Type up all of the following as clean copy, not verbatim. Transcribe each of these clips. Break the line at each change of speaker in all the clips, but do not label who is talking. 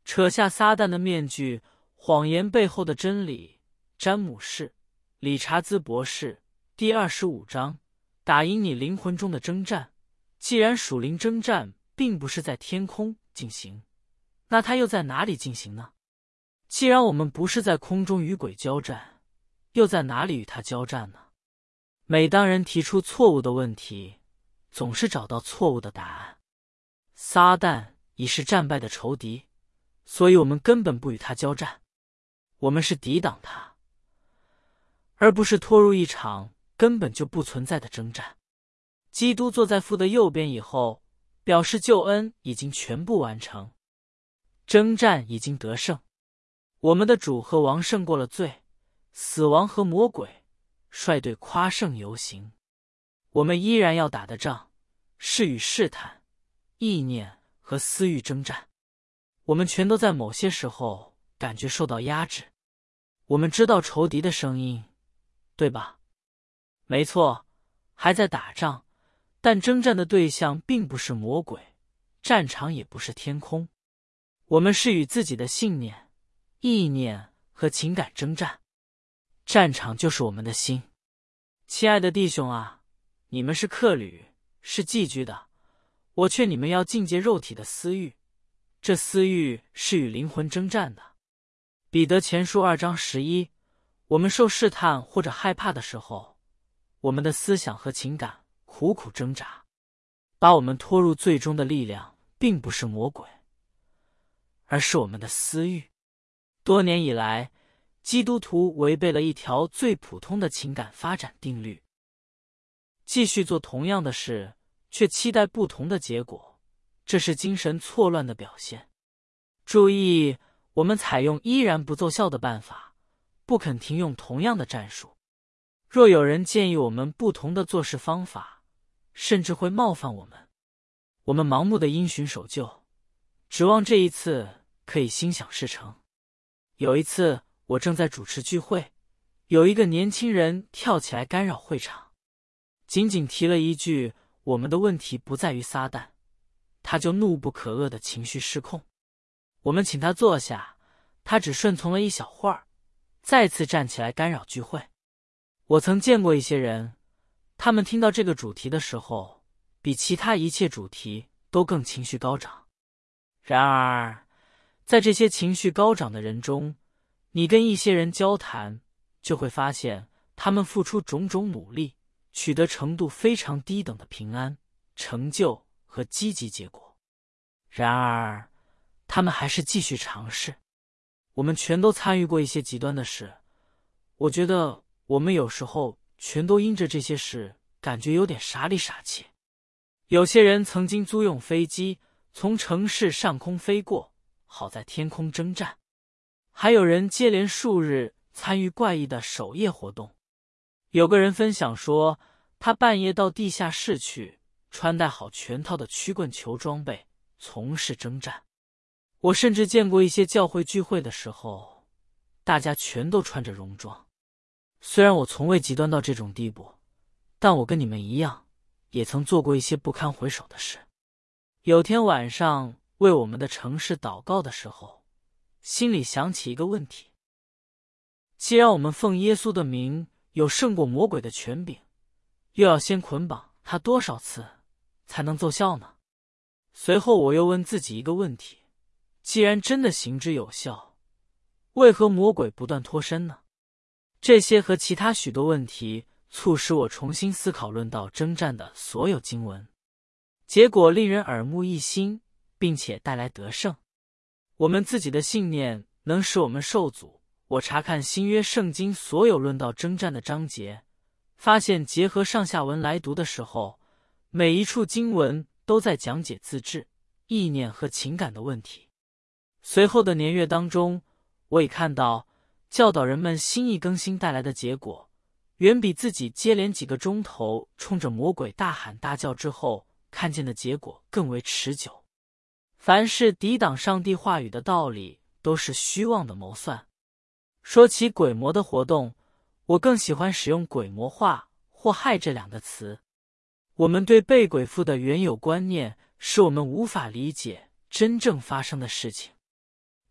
扯下撒旦的面具，谎言背后的真理。詹姆士·理查兹博士，第25章，打赢你灵魂中的征战。既然属灵征战并不是在天空进行，那它又在哪里进行呢？既然我们不是在空中与鬼交战，又在哪里与他交战呢？每当人提出错误的问题，总是找到错误的答案。撒旦已是战败的仇敌，所以我们根本不与他交战，我们是抵挡他，而不是拖入一场根本就不存在的征战。基督坐在父的右边以后，表示救恩已经全部完成，征战已经得胜。我们的主和王胜过了罪、死亡和魔鬼，率队夸胜游行。我们依然要打的仗，是与试探、意念和私欲征战。我们全都在某些时候感觉受到压制。我们知道仇敌的声音，对吧？没错，还在打仗，但征战的对象并不是魔鬼，战场也不是天空。我们是与自己的信念、意念和情感征战，战场就是我们的心。亲爱的弟兄啊，你们是客旅，是寄居的，我劝你们要禁戒肉体的私欲，这私欲是与灵魂征战的。彼得前书2章11，我们受试探或者害怕的时候，我们的思想和情感苦苦挣扎，把我们拖入最终的力量并不是魔鬼，而是我们的私欲。多年以来，基督徒违背了一条最普通的情感发展定律，继续做同样的事，却期待不同的结果，这是精神错乱的表现。注意，我们采用依然不奏效的办法，不肯停用同样的战术。若有人建议我们不同的做事方法，甚至会冒犯我们，我们盲目的因循守旧，指望这一次可以心想事成。有一次，我正在主持聚会，有一个年轻人跳起来干扰会场，仅仅提了一句我们的问题不在于撒旦，他就怒不可遏的情绪失控。我们请他坐下，他只顺从了一小会儿，再次站起来干扰聚会。我曾见过一些人，他们听到这个主题的时候，比其他一切主题都更情绪高涨。然而，在这些情绪高涨的人中，你跟一些人交谈，就会发现他们付出种种努力，取得程度非常低等的平安、成就和积极结果。然而，他们还是继续尝试。我们全都参与过一些极端的事，我觉得我们有时候全都因着这些事感觉有点傻里傻气。有些人曾经租用飞机从城市上空飞过，好在天空征战。还有人接连数日参与怪异的守夜活动。有个人分享说，他半夜到地下室去，穿戴好全套的曲棍球装备，从事征战。我甚至见过一些教会聚会的时候，大家全都穿着戎装。虽然我从未极端到这种地步，但我跟你们一样，也曾做过一些不堪回首的事。有天晚上为我们的城市祷告的时候，心里想起一个问题：既然我们奉耶稣的名有胜过魔鬼的权柄，又要先捆绑他多少次才能奏效呢？随后我又问自己一个问题：既然真的行之有效，为何魔鬼不断脱身呢？这些和其他许多问题促使我重新思考论道征战的所有经文，结果令人耳目一新，并且带来得胜。我们自己的信念能使我们受阻。我查看新约圣经所有论道征战的章节，发现结合上下文来读的时候，每一处经文都在讲解自制、意念和情感的问题。随后的年月当中，我已看到教导人们心意更新带来的结果，远比自己接连几个钟头冲着魔鬼大喊大叫之后看见的结果更为持久。凡是抵挡上帝话语的道理，都是虚妄的谋算。说起鬼魔的活动，我更喜欢使用鬼魔化或害这两个词。我们对被鬼附的原有观念，使我们无法理解真正发生的事情。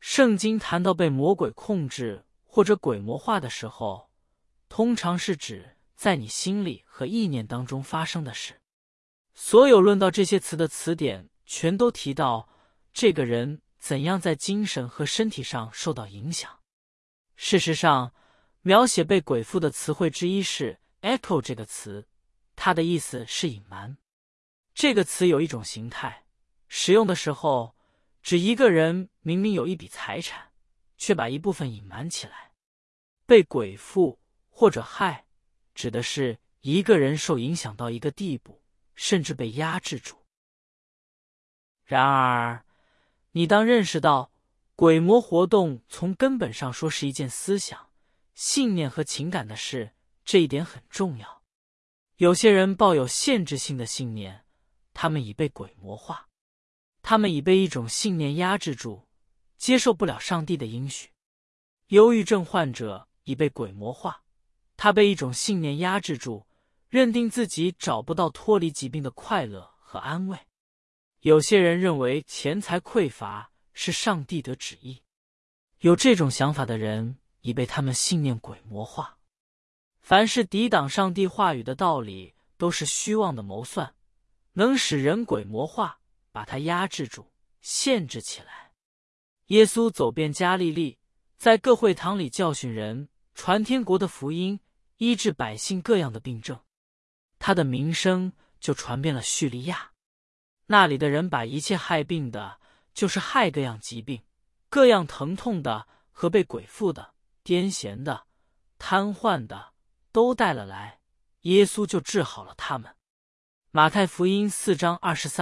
圣经谈到被魔鬼控制或者鬼魔化的时候，通常是指在你心里和意念当中发生的事。所有论到这些词的词典全都提到这个人怎样在精神和身体上受到影响。事实上，描写被鬼附的词汇之一是 echo 这个词，它的意思是隐瞒。这个词有一种形态，使用的时候指一个人明明有一笔财产，却把一部分隐瞒起来。被鬼附或者害，指的是一个人受影响到一个地步，甚至被压制住。然而，你当认识到，鬼魔活动从根本上说是一件思想、信念和情感的事，这一点很重要。有些人抱有限制性的信念，他们已被鬼魔化，他们已被一种信念压制住，接受不了上帝的应许。忧郁症患者已被鬼魔化，他被一种信念压制住，认定自己找不到脱离疾病的快乐和安慰。有些人认为钱财匮乏是上帝的旨意，有这种想法的人已被他们信念鬼魔化。凡是抵挡上帝话语的道理，都是虚妄的谋算，能使人鬼魔化，把他压制住，限制起来。耶稣走遍加利利，在各会堂里教训人，传天国的福音，医治百姓各样的病症。他的名声就传遍了叙利亚。那里的人把一切害病的，就是害各样疾病、各样疼痛的和被鬼附的、癫痫的、瘫痪的，都带了来，耶稣就治好了他们。马太福音4章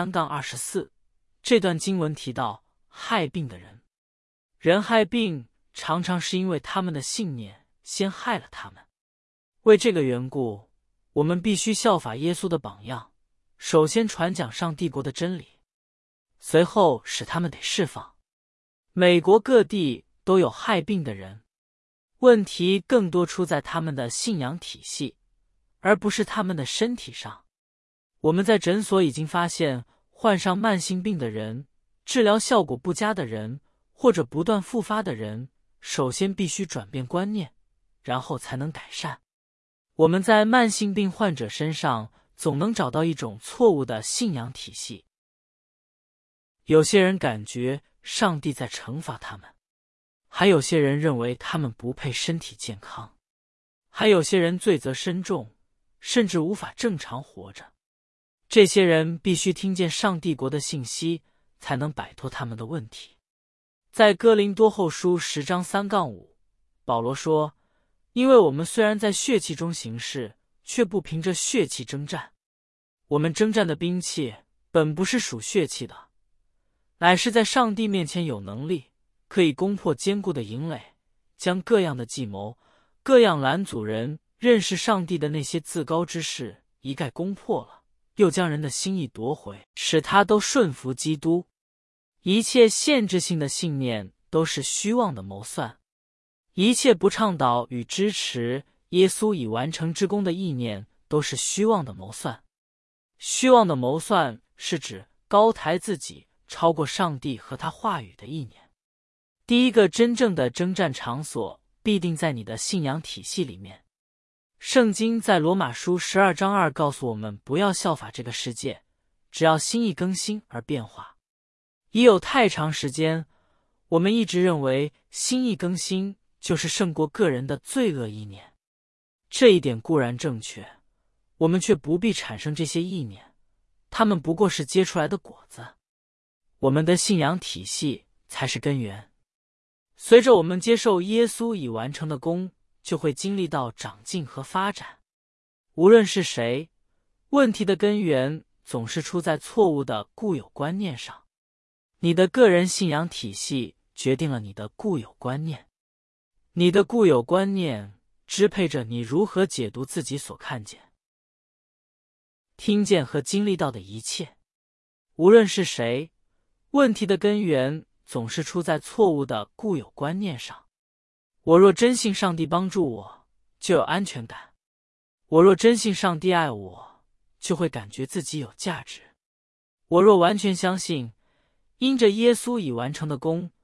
23-24，这段经文提到害病的人。人害病常常是因为他们的信念先害了他们。为这个缘故，我们必须效法耶稣的榜样，首先传讲上帝国的真理，随后使他们得释放。美国各地都有害病的人，问题更多出在他们的信仰体系，而不是他们的身体上。我们在诊所已经发现，患上慢性病的人、治疗效果不佳的人，或者不断复发的人，首先必须转变观念，然后才能改善。我们在慢性病患者身上总能找到一种错误的信仰体系。有些人感觉上帝在惩罚他们，还有些人认为他们不配身体健康，还有些人罪责深重，甚至无法正常活着。这些人必须听见上帝国的信息，才能摆脱他们的问题。在哥林多后书10章3-5，保罗说，因为我们虽然在血气中行事，却不凭着血气征战。我们征战的兵器本不是属血气的，乃是在上帝面前有能力，可以攻破坚固的营垒，将各样的计谋、各样拦阻人认识上帝的那些自高之事一概攻破了，又将人的心意夺回，使他都顺服基督。一切限制性的信念都是虚妄的谋算，一切不倡导与支持耶稣已完成之功的意念都是虚妄的谋算。虚妄的谋算是指高抬自己超过上帝和他话语的意念。第一个真正的征战场所必定在你的信仰体系里面。圣经在罗马书12章2告诉我们，不要效法这个世界，只要心意更新而变化。已有太长时间，我们一直认为心意更新就是胜过个人的罪恶意念。这一点固然正确，我们却不必产生这些意念，它们不过是结出来的果子。我们的信仰体系才是根源。随着我们接受耶稣已完成的功，就会经历到长进和发展。无论是谁，问题的根源总是出在错误的固有观念上。你的个人信仰体系决定了你的固有观念，你的固有观念支配着你如何解读自己所看见、听见和经历到的一切。无论是谁，问题的根源总是出在错误的固有观念上。我若真信上帝帮助我，就有安全感；我若真信上帝爱我，就会感觉自己有价值。我若完全相信因着耶稣已完成的功，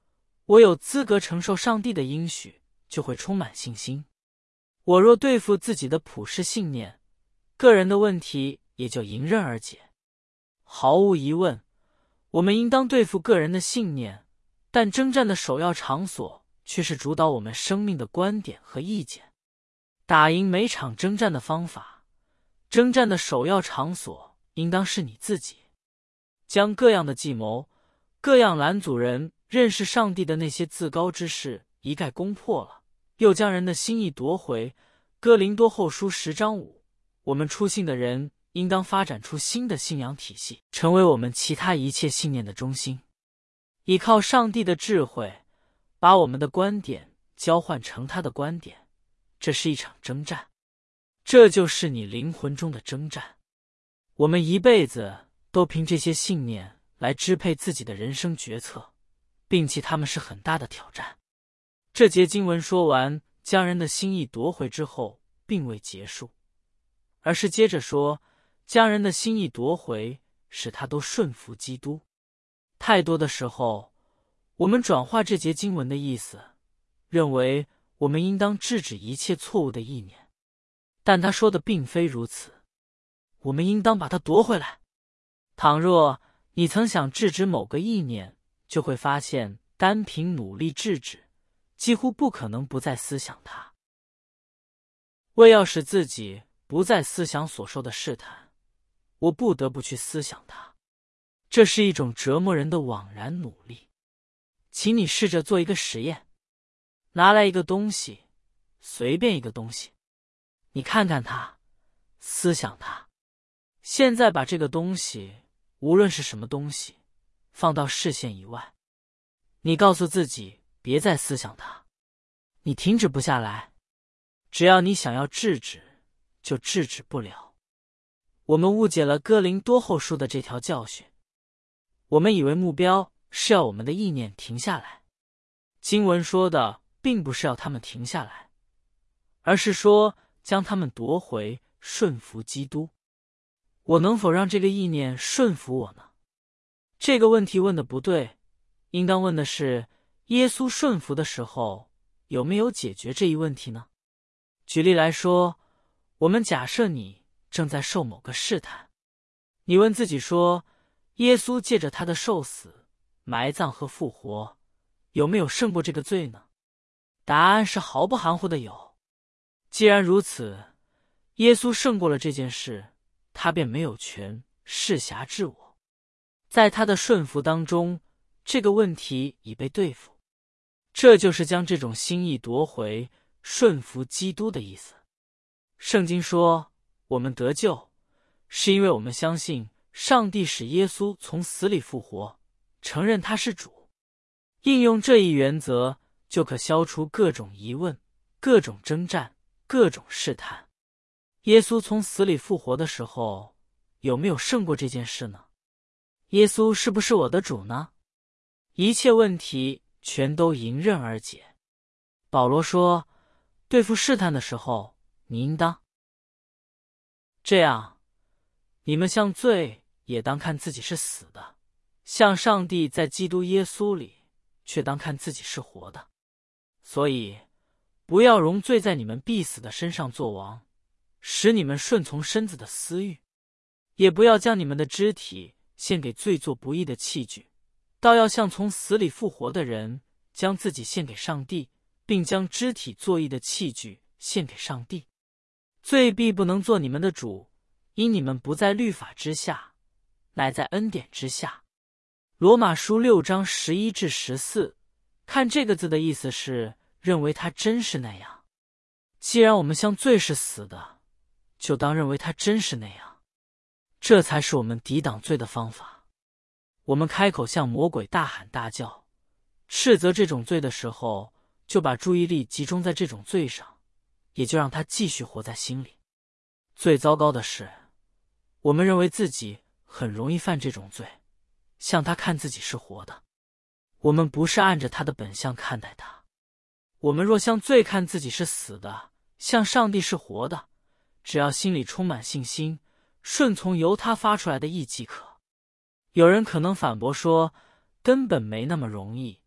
我有资格承受上帝的应许，就会充满信心。我若对付自己的普世信念，个人的问题也就迎刃而解。毫无疑问，我们应当对付个人的信念，但征战的首要场所却是主导我们生命的观点和意见。打赢每场征战的方法，征战的首要场所应当是你自己。将各样的计谋、各样拦阻人认识上帝的那些自高之事一概攻破了，又将人的心意夺回。哥林多后书10章5，我们初信的人应当发展出新的信仰体系，成为我们其他一切信念的中心。依靠上帝的智慧，把我们的观点交换成他的观点，这是一场征战。这就是你灵魂中的征战。我们一辈子都凭这些信念来支配自己的人生决策，并且他们是很大的挑战。这节经文说完将人的心意夺回之后，并未结束，而是接着说将人的心意夺回，使他都顺服基督。太多的时候，我们转化这节经文的意思，认为我们应当制止一切错误的意念，但他说的并非如此。我们应当把它夺回来。倘若你曾想制止某个意念，就会发现单凭努力制止，几乎不可能不再思想它。为要使自己不再思想所受的试探，我不得不去思想它。这是一种折磨人的枉然努力。请你试着做一个实验，拿来一个东西，随便一个东西，你看看它，思想它。现在把这个东西，无论是什么东西，放到视线以外。你告诉自己别再思想它，你停止不下来。只要你想要制止，就制止不了。我们误解了哥林多后书的这条教训，我们以为目标是要我们的意念停下来。经文说的并不是要他们停下来，而是说将他们夺回，顺服基督。我能否让这个意念顺服我呢？这个问题问得不对，应当问的是耶稣顺服的时候有没有解决这一问题呢？举例来说，我们假设你正在受某个试探，你问自己说，耶稣借着他的受死、埋葬和复活，有没有胜过这个罪呢？答案是毫不含糊的有。既然如此，耶稣胜过了这件事，他便没有权试辖制我。在他的顺服当中，这个问题已被对付。这就是将这种心意夺回，顺服基督的意思。圣经说，我们得救，是因为我们相信上帝使耶稣从死里复活，承认他是主。应用这一原则，就可消除各种疑问、各种征战、各种试探。耶稣从死里复活的时候，有没有胜过这件事呢？耶稣是不是我的主呢？一切问题全都迎刃而解。保罗说，对付试探的时候，你应当这样，你们向罪也当看自己是死的，向上帝在基督耶稣里却当看自己是活的。所以不要容罪在你们必死的身上作王，使你们顺从身子的私欲，也不要将你们的肢体献给罪作不义的器具，倒要像从死里复活的人，将自己献给上帝，并将肢体作义的器具献给上帝。罪必不能做你们的主，因你们不在律法之下，乃在恩典之下。罗马书6章11至14，看这个字的意思是认为它真是那样。既然我们向罪是死的，就当认为它真是那样，这才是我们抵挡罪的方法。我们开口向魔鬼大喊大叫，斥责这种罪的时候，就把注意力集中在这种罪上，也就让他继续活在心里。最糟糕的是，我们认为自己很容易犯这种罪，向他看自己是活的。我们不是按着他的本相看待他。我们若向罪看自己是死的，向上帝是活的，只要心里充满信心，顺从由他发出来的意即可。有人可能反驳说，根本没那么容易，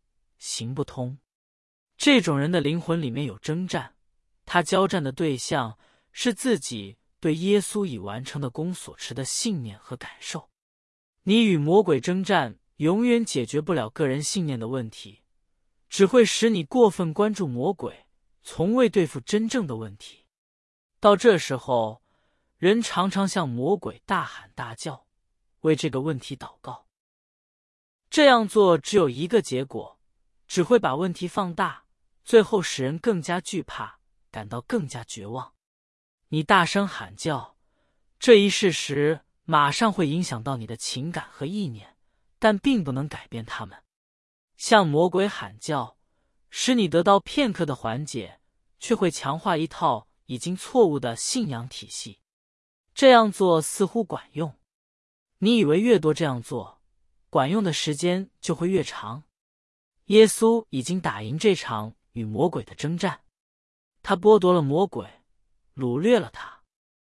行不通。这种人的灵魂里面有征战，他交战的对象是自己对耶稣已完成的功所持的信念和感受。你与魔鬼征战，永远解决不了个人信念的问题，只会使你过分关注魔鬼，从未对付真正的问题。到这时候，人常常向魔鬼大喊大叫，为这个问题祷告。这样做只有一个结果，只会把问题放大，最后使人更加惧怕，感到更加绝望。你大声喊叫，这一事实马上会影响到你的情感和意念，但并不能改变它们。向魔鬼喊叫，使你得到片刻的缓解，却会强化一套已经错误的信仰体系。这样做似乎管用，你以为越多这样做，管用的时间就会越长。耶稣已经打赢这场与魔鬼的征战，他剥夺了魔鬼，掳掠了他。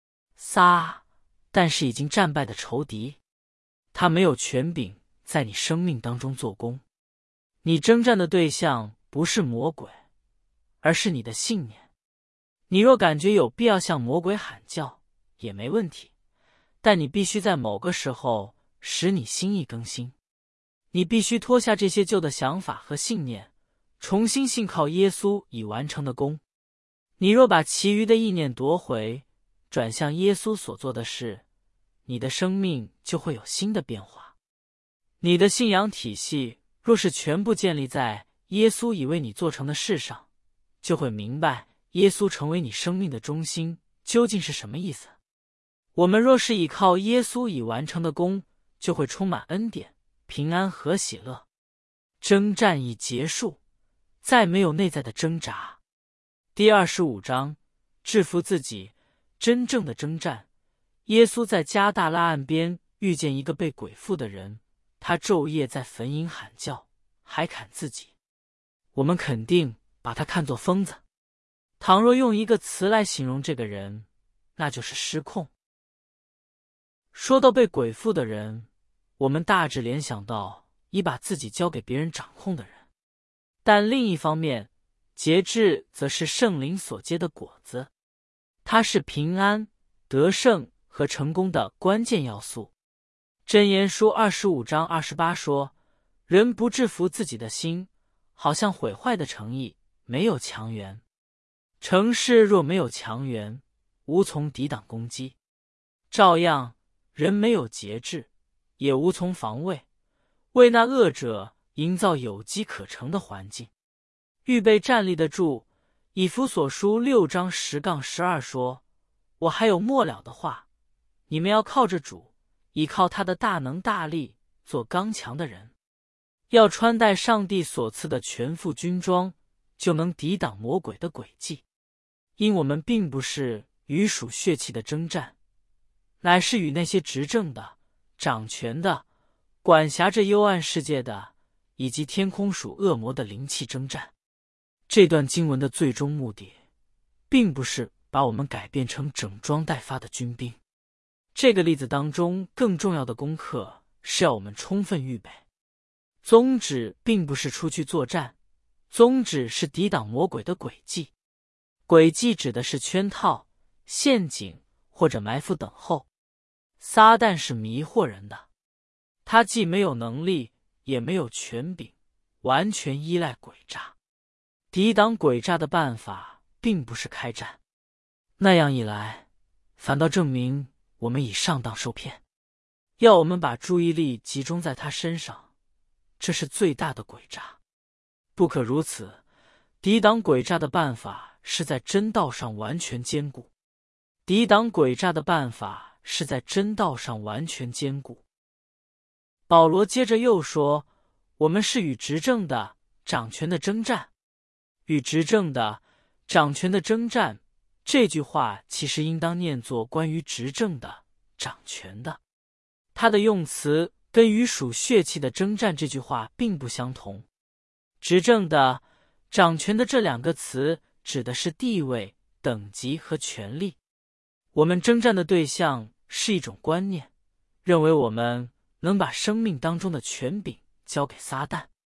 但是已经战败的仇敌，他没有权柄在你生命当中做工。你征战的对象不是魔鬼，而是你的信念。你若感觉有必要向魔鬼喊叫，也没问题，但你必须在某个时候使你心意更新。你必须脱下这些旧的想法和信念，重新信靠耶稣已完成的功。你若把其余的意念夺回，转向耶稣所做的事，你的生命就会有新的变化。你的信仰体系若是全部建立在耶稣已为你做成的事上，就会明白耶稣成为你生命的中心究竟是什么意思。我们若是倚靠耶稣已完成的功，就会充满恩典、平安和喜乐。征战已结束，再没有内在的挣扎。第25章，制服自己，真正的征战。耶稣在加大拉岸边遇见一个被鬼附的人，他昼夜在坟茔喊叫，还砍自己。我们肯定把他看作疯子。倘若用一个词来形容这个人，那就是失控。说到被鬼附的人，我们大致联想到已把自己交给别人掌控的人。但另一方面，节制则是圣灵所结的果子，它是平安、得胜和成功的关键要素。箴言书25章28说，人不制服自己的心，好像毁坏的城邑，没有墙垣。城市若没有墙垣，无从抵挡攻击。照样，人没有节制，也无从防卫，为那恶者营造有机可乘的环境，预备站立得住。以弗所书6章10-12说，我还有末了的话，你们要靠着主，依靠他的大能大力，做刚强的人，要穿戴上帝所赐的全副军装，就能抵挡魔鬼的诡计。因我们并不是与属血气的征战，乃是与那些执政的、掌权的、管辖着幽暗世界的，以及天空属恶魔的灵气征战。这段经文的最终目的，并不是把我们改变成整装待发的军兵。这个例子当中更重要的功课是要我们充分预备。宗旨并不是出去作战，宗旨是抵挡魔鬼的诡计。诡计指的是圈套、陷阱或者埋伏等候。撒旦是迷惑人的，他既没有能力，也没有权柄，完全依赖诡诈。抵挡诡诈的办法并不是开战，那样一来，反倒证明我们已上当受骗。要我们把注意力集中在他身上，这是最大的诡诈。不可如此。抵挡诡诈的办法是在真道上完全坚固。抵挡诡诈的办法是在真道上完全坚固。保罗接着又说，我们是与执政的、掌权的征战。与执政的、掌权的征战，这句话其实应当念作关于执政的、掌权的。它的用词跟与属血气的征战这句话并不相同。执政的、掌权的这两个词指的是地位、等级和权力。我们征战的对象是一种观念，认为我们能把生命当中的权柄交给撒旦。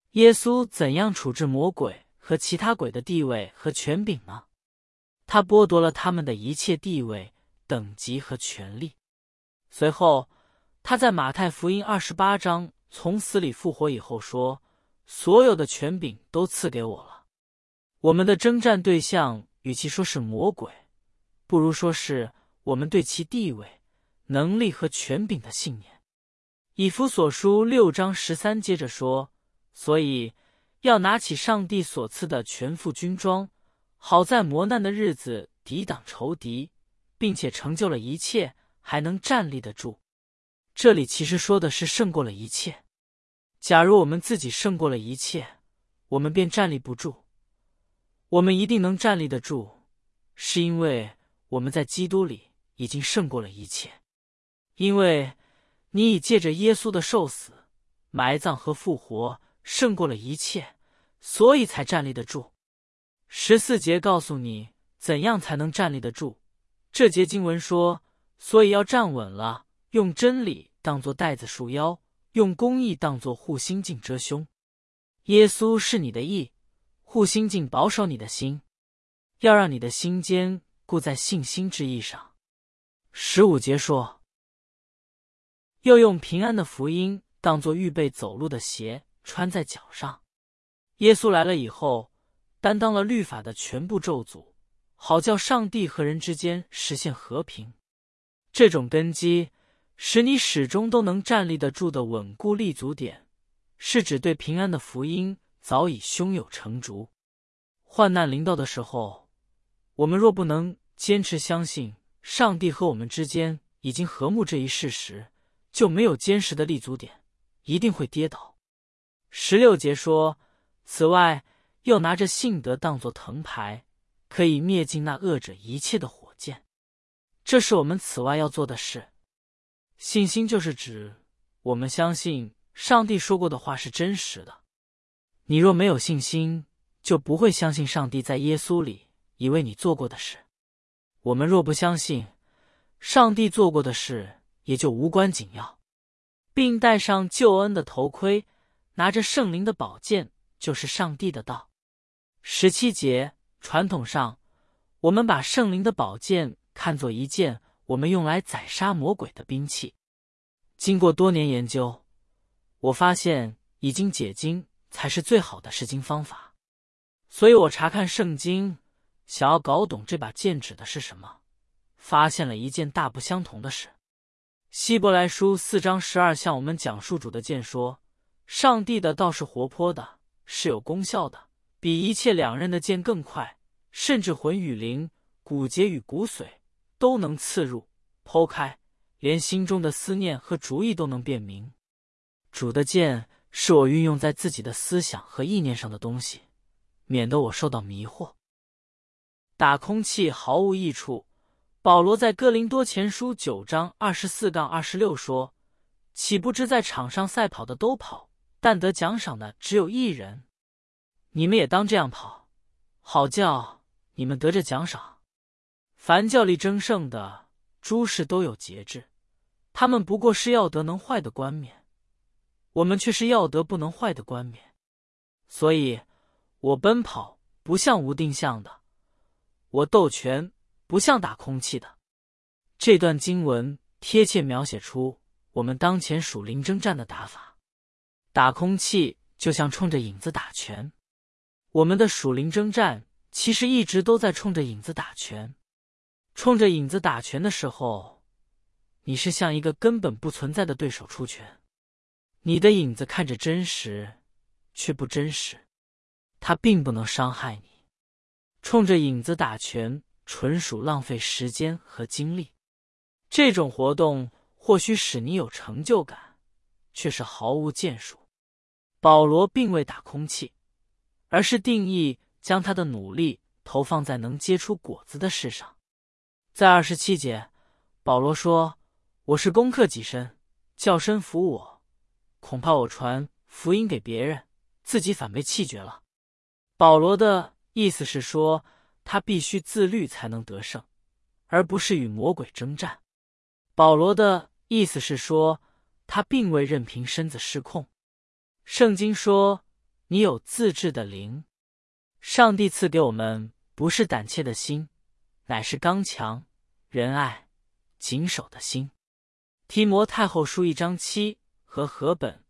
耶稣怎样处置魔鬼和其他鬼的地位和权柄呢？他剥夺了他们的一切地位、等级和权利。随后，他在马太福音28章从死里复活以后说，所有的权柄都赐给我了。我们的征战对象与其说是魔鬼，不如说是我们对其地位、能力和权柄的信念。以弗所书6章13接着说，所以要拿起上帝所赐的全副军装，好在磨难的日子抵挡仇敌，并且成就了一切，还能站立得住。这里其实说的是胜过了一切。假如我们自己胜过了一切，我们便站立不住。我们一定能站立得住，是因为我们在基督里已经胜过了一切。因为你已借着耶稣的受死、埋葬和复活胜过了一切，所以才站立得住。14节告诉你怎样才能站立得住。这节经文说，所以要站稳了，用真理当作带子束腰，用公义当作护心镜遮胸。耶稣是你的义，护心镜保守你的心，要让你的心坚固在信心之义上。15节说，又用平安的福音当作预备走路的鞋穿在脚上。耶稣来了以后，担当了律法的全部咒诅，好叫上帝和人之间实现和平。这种根基使你始终都能站立得住的稳固立足点，是指对平安的福音早已胸有成竹。患难临到的时候，我们若不能坚持相信上帝和我们之间已经和睦这一事实，就没有坚实的立足点，一定会跌倒。16节说，此外又拿着信德当作藤牌，可以灭尽那恶者一切的火箭。这是我们此外要做的事。信心就是指我们相信上帝说过的话是真实的。你若没有信心，就不会相信上帝在耶稣里已为你做过的事。我们若不相信上帝做过的事，也就无关紧要。并戴上救恩的头盔，拿着圣灵的宝剑，就是上帝的道。17节，传统上我们把圣灵的宝剑看作一件我们用来宰杀魔鬼的兵器。经过多年研究，我发现已经解经才是最好的释经方法。所以我查看圣经，想要搞懂这把剑指的是什么，发现了一件大不相同的事。希伯来书4章12向我们讲述主的剑说，上帝的道是活泼的，是有功效的，比一切两刃的剑更快，甚至魂与灵、骨节与骨髓都能刺入剖开，连心中的思念和主意都能辨明。主的剑是我运用在自己的思想和意念上的东西，免得我受到迷惑。打空气毫无益处。保罗在哥林多前书9章24-26说，岂不知在场上赛跑的都跑，但得奖赏的只有一人？你们也当这样跑，好叫你们得着奖赏。凡较力争胜的，诸事都有节制，他们不过是要得能坏的冠冕，我们却是要得不能坏的冠冕。所以我奔跑不像无定向的，我斗拳不像打空气的。这段经文贴切描写出我们当前属灵征战的打法。打空气就像冲着影子打拳，我们的属灵征战其实一直都在冲着影子打拳。冲着影子打拳的时候，你是向一个根本不存在的对手出拳。你的影子看着真实，却不真实，它并不能伤害你。冲着影子打拳纯属浪费时间和精力。这种活动或许使你有成就感，却是毫无建树。保罗并未打空气，而是定义将他的努力投放在能结出果子的事上。在27节，保罗说，我是攻克己身，叫身服我，恐怕我传福音给别人，自己反被弃绝了。保罗的意思是说，他必须自律才能得胜，而不是与魔鬼征战。保罗的意思是说，他并未任凭身子失控。圣经说， 你有自制的灵。上帝赐给我们不是胆怯的心，乃是刚强、仁爱、谨守的心。提摩太后书1章7和合本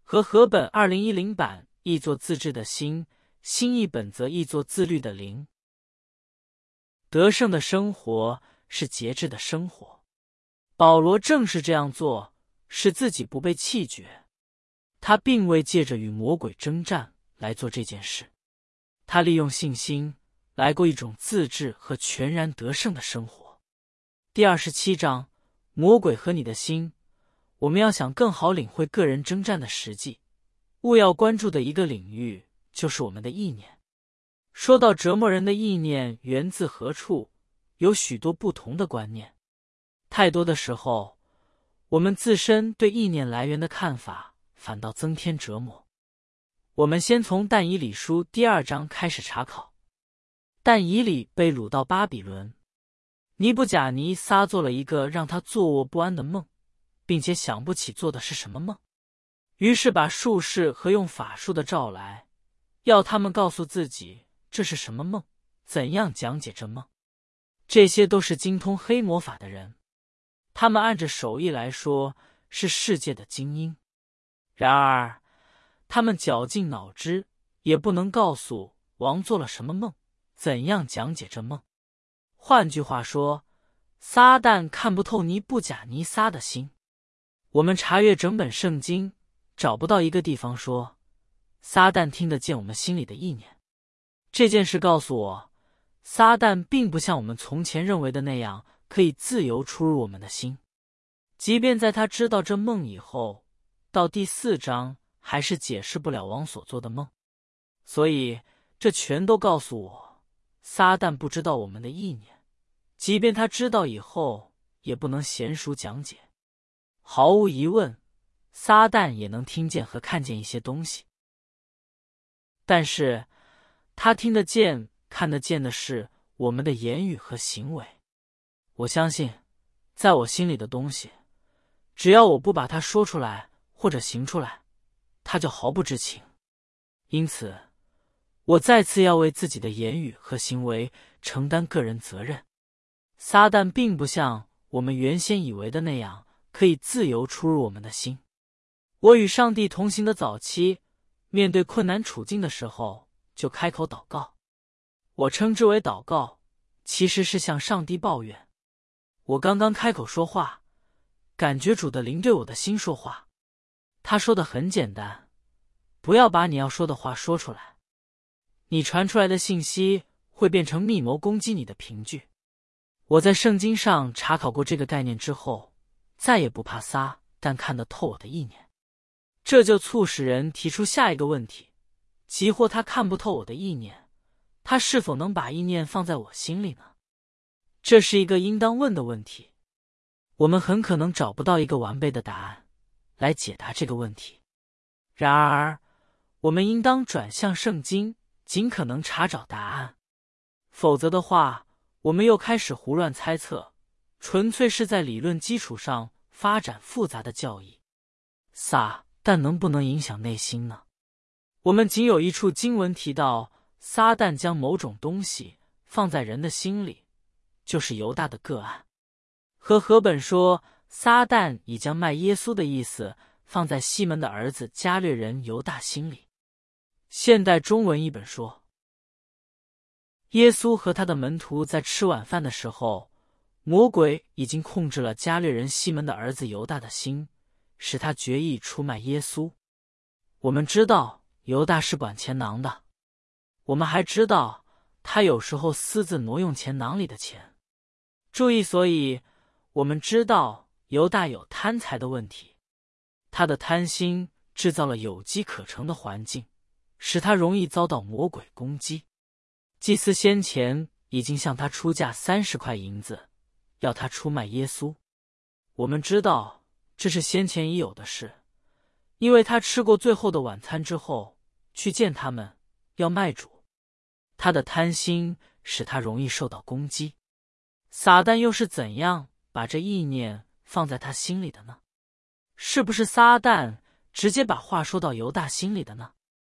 2010版译作自制的心，新译本则译作自律的灵。得胜的生活是节制的生活。保罗正是这样做，使自己不被弃绝。他并未借着与魔鬼征战来做这件事，他利用信心来过一种自制和全然得胜的生活。第27章，魔鬼和你的心。我们要想更好领会个人征战的实际，务要关注的一个领域就是我们的意念。说到折磨人的意念源自何处，有许多不同的观念。太多的时候，我们自身对意念来源的看法反倒增添折磨。我们先从但以理书第2章开始查考。但以理被掳到巴比伦，尼布甲尼撒做了一个让他坐卧不安的梦，并且想不起做的是什么梦，于是把术士和用法术的召来，要他们告诉自己这是什么梦，怎样讲解这梦。这些都是精通黑魔法的人，他们按着手艺来说是世界的精英，然而他们绞尽脑汁也不能告诉王做了什么梦，怎样讲解这梦。换句话说，撒旦看不透尼布甲尼撒的心。我们查阅整本圣经，找不到一个地方说撒旦听得见我们心里的意念。这件事告诉我，撒旦并不像我们从前认为的那样可以自由出入我们的心。即便在他知道这梦以后，到第4章还是解释不了王所做的梦。所以这全都告诉我，撒旦不知道我们的意念，即便他知道以后也不能娴熟讲解。毫无疑问，撒旦也能听见和看见一些东西，但是他听得见、看得见的是我们的言语和行为。我相信，在我心里的东西，只要我不把它说出来或者行出来，他就毫不知情。因此，我再次要为自己的言语和行为承担个人责任。撒旦并不像我们原先以为的那样可以自由出入我们的心。我与上帝同行的早期，面对困难处境的时候，就开口祷告。我称之为祷告，其实是向上帝抱怨。我刚刚开口说话，感觉主的灵对我的心说话。他说的很简单，不要把你要说的话说出来，你传出来的信息会变成密谋攻击你的凭据。我在圣经上查考过这个概念之后，再也不怕撒旦看得透我的意念。这就促使人提出下一个问题，即或他看不透我的意念，他是否能把意念放在我心里呢？这是一个应当问的问题。我们很可能找不到一个完备的答案来解答这个问题。然而，我们应当转向圣经，尽可能查找答案。否则的话，我们又开始胡乱猜测，纯粹是在理论基础上发展复杂的教义。撒旦能不能影响内心呢？我们仅有一处经文提到撒旦将某种东西放在人的心里，就是犹大的个案。和合本说撒旦已将卖耶稣的意思放在西门的儿子加略人犹大心里。现代中文译本说，耶稣和他的门徒在吃晚饭的时候，魔鬼已经控制了加略人西门的儿子犹大的心，使他决意出卖耶稣。我们知道犹大是管钱囊的，我们还知道他有时候私自挪用钱囊里的钱。注意，所以我们知道犹大有贪财的问题，他的贪心制造了有机可乘的环境，使他容易遭到魔鬼攻击。祭司先前已经向他出价30块银子，要他出卖耶稣。我们知道这是先前已有的事，因为他吃过最后的晚餐之后，去见他们，要卖主。他的贪心使他容易受到攻击。撒旦又是怎样把这意念放在他心里的呢？是不是撒旦直接把话说到犹大心里的呢？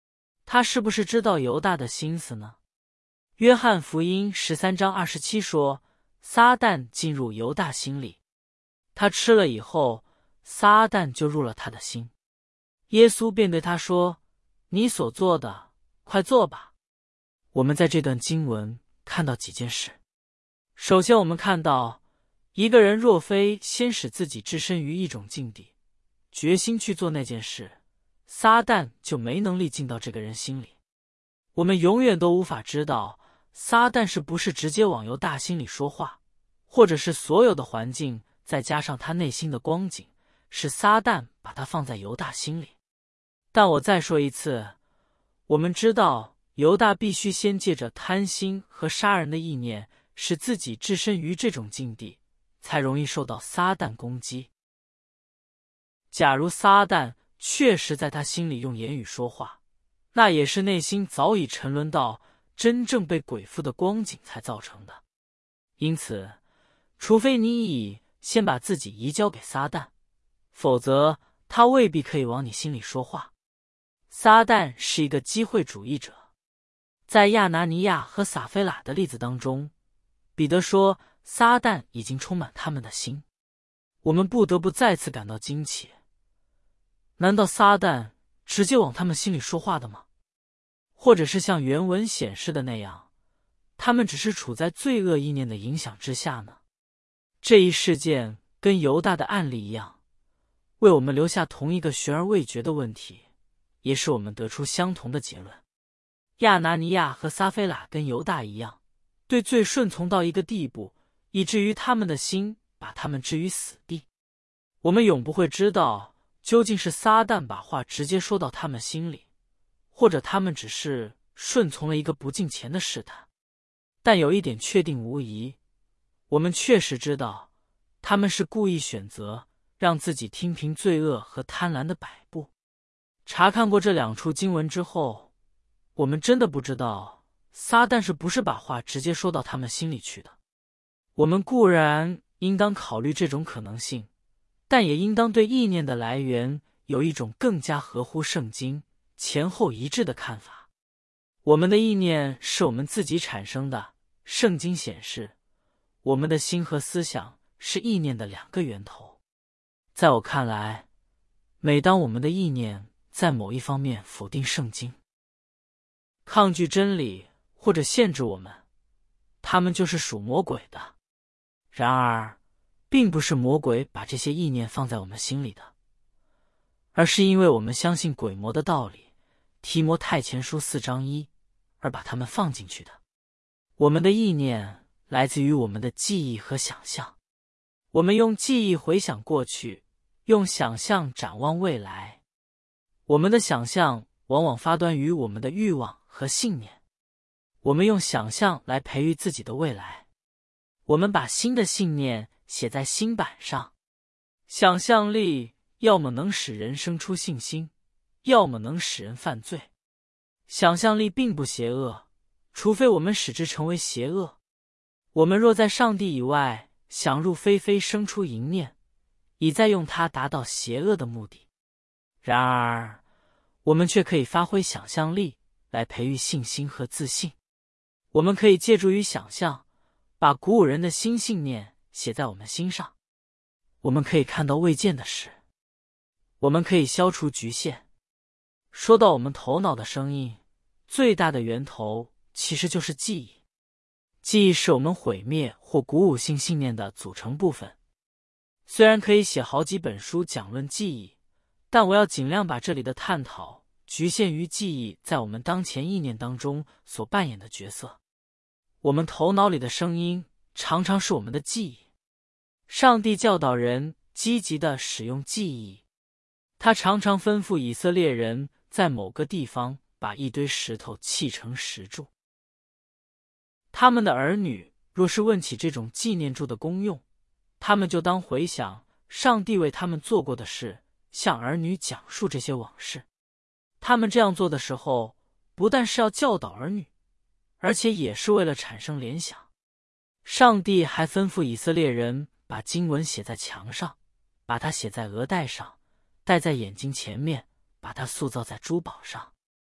他是不是知道犹大的心思呢？约翰福音13章27说，撒旦进入犹大心里，他吃了以后，撒旦就入了他的心。耶稣便对他说，你所做的，快做吧。我们在这段经文看到几件事。首先我们看到，一个人若非先使自己置身于一种境地，决心去做那件事，撒旦就没能力进到这个人心里。我们永远都无法知道撒旦是不是直接往犹大心里说话，或者是所有的环境再加上他内心的光景，是撒旦把他放在犹大心里。但我再说一次，我们知道犹大必须先借着贪心和杀人的意念，使自己置身于这种境地，才容易受到撒旦攻击。假如撒旦确实在他心里用言语说话，那也是内心早已沉沦到真正被鬼附的光景才造成的。因此，除非你已先把自己移交给撒旦，否则他未必可以往你心里说话。撒旦是一个机会主义者。在亚拿尼亚和撒非喇的例子当中，彼得说撒旦已经充满他们的心。我们不得不再次感到惊奇，难道撒旦直接往他们心里说话的吗？或者是像原文显示的那样，他们只是处在罪恶意念的影响之下呢？这一事件跟犹大的案例一样，为我们留下同一个悬而未决的问题，也使我们得出相同的结论。亚拿尼亚和撒非喇跟犹大一样，对罪顺从到一个地步，以至于他们的心把他们置于死地。我们永不会知道究竟是撒旦把话直接说到他们心里，或者他们只是顺从了一个不敬虔的试探。但有一点确定无疑，我们确实知道他们是故意选择让自己听凭罪恶和贪婪的摆布。查看过这两处经文之后，我们真的不知道撒旦是不是把话直接说到他们心里去的。我们固然应当考虑这种可能性，但也应当对意念的来源有一种更加合乎圣经、前后一致的看法。我们的意念是我们自己产生的，圣经显示，我们的心和思想是意念的两个源头。在我看来，每当我们的意念在某一方面否定圣经、抗拒真理或者限制我们，他们就是属魔鬼的。然而，并不是魔鬼把这些意念放在我们心里的，而是因为我们相信鬼魔的道理，提摩太前书4章1，而把它们放进去的。我们的意念来自于我们的记忆和想象，我们用记忆回想过去，用想象展望未来。我们的想象往往发端于我们的欲望和信念，我们用想象来培育自己的未来。我们把新的信念写在心板上。想象力要么能使人生出信心，要么能使人犯罪。想象力并不邪恶，除非我们使之成为邪恶。我们若在上帝以外想入非非，生出淫念，已在用它达到邪恶的目的。然而，我们却可以发挥想象力来培育信心和自信。我们可以借助于想象，把鼓舞人的新信念写在我们心上。我们可以看到未见的事，我们可以消除局限。说到我们头脑的声音，最大的源头其实就是记忆。记忆是我们毁灭或鼓舞性信念的组成部分。虽然可以写好几本书讲论记忆，但我要尽量把这里的探讨局限于记忆在我们当前意念当中所扮演的角色。我们头脑里的声音常常是我们的记忆。上帝教导人积极地使用记忆，他常常吩咐以色列人在某个地方把一堆石头砌成石柱。他们的儿女若是问起这种纪念柱的功用，他们就当回想上帝为他们做过的事，向儿女讲述这些往事。他们这样做的时候，不但是要教导儿女，而且也是为了产生联想。上帝还吩咐以色列人把经文写在墙上，把它写在额带上，戴在眼睛前面，把它塑造在珠宝上。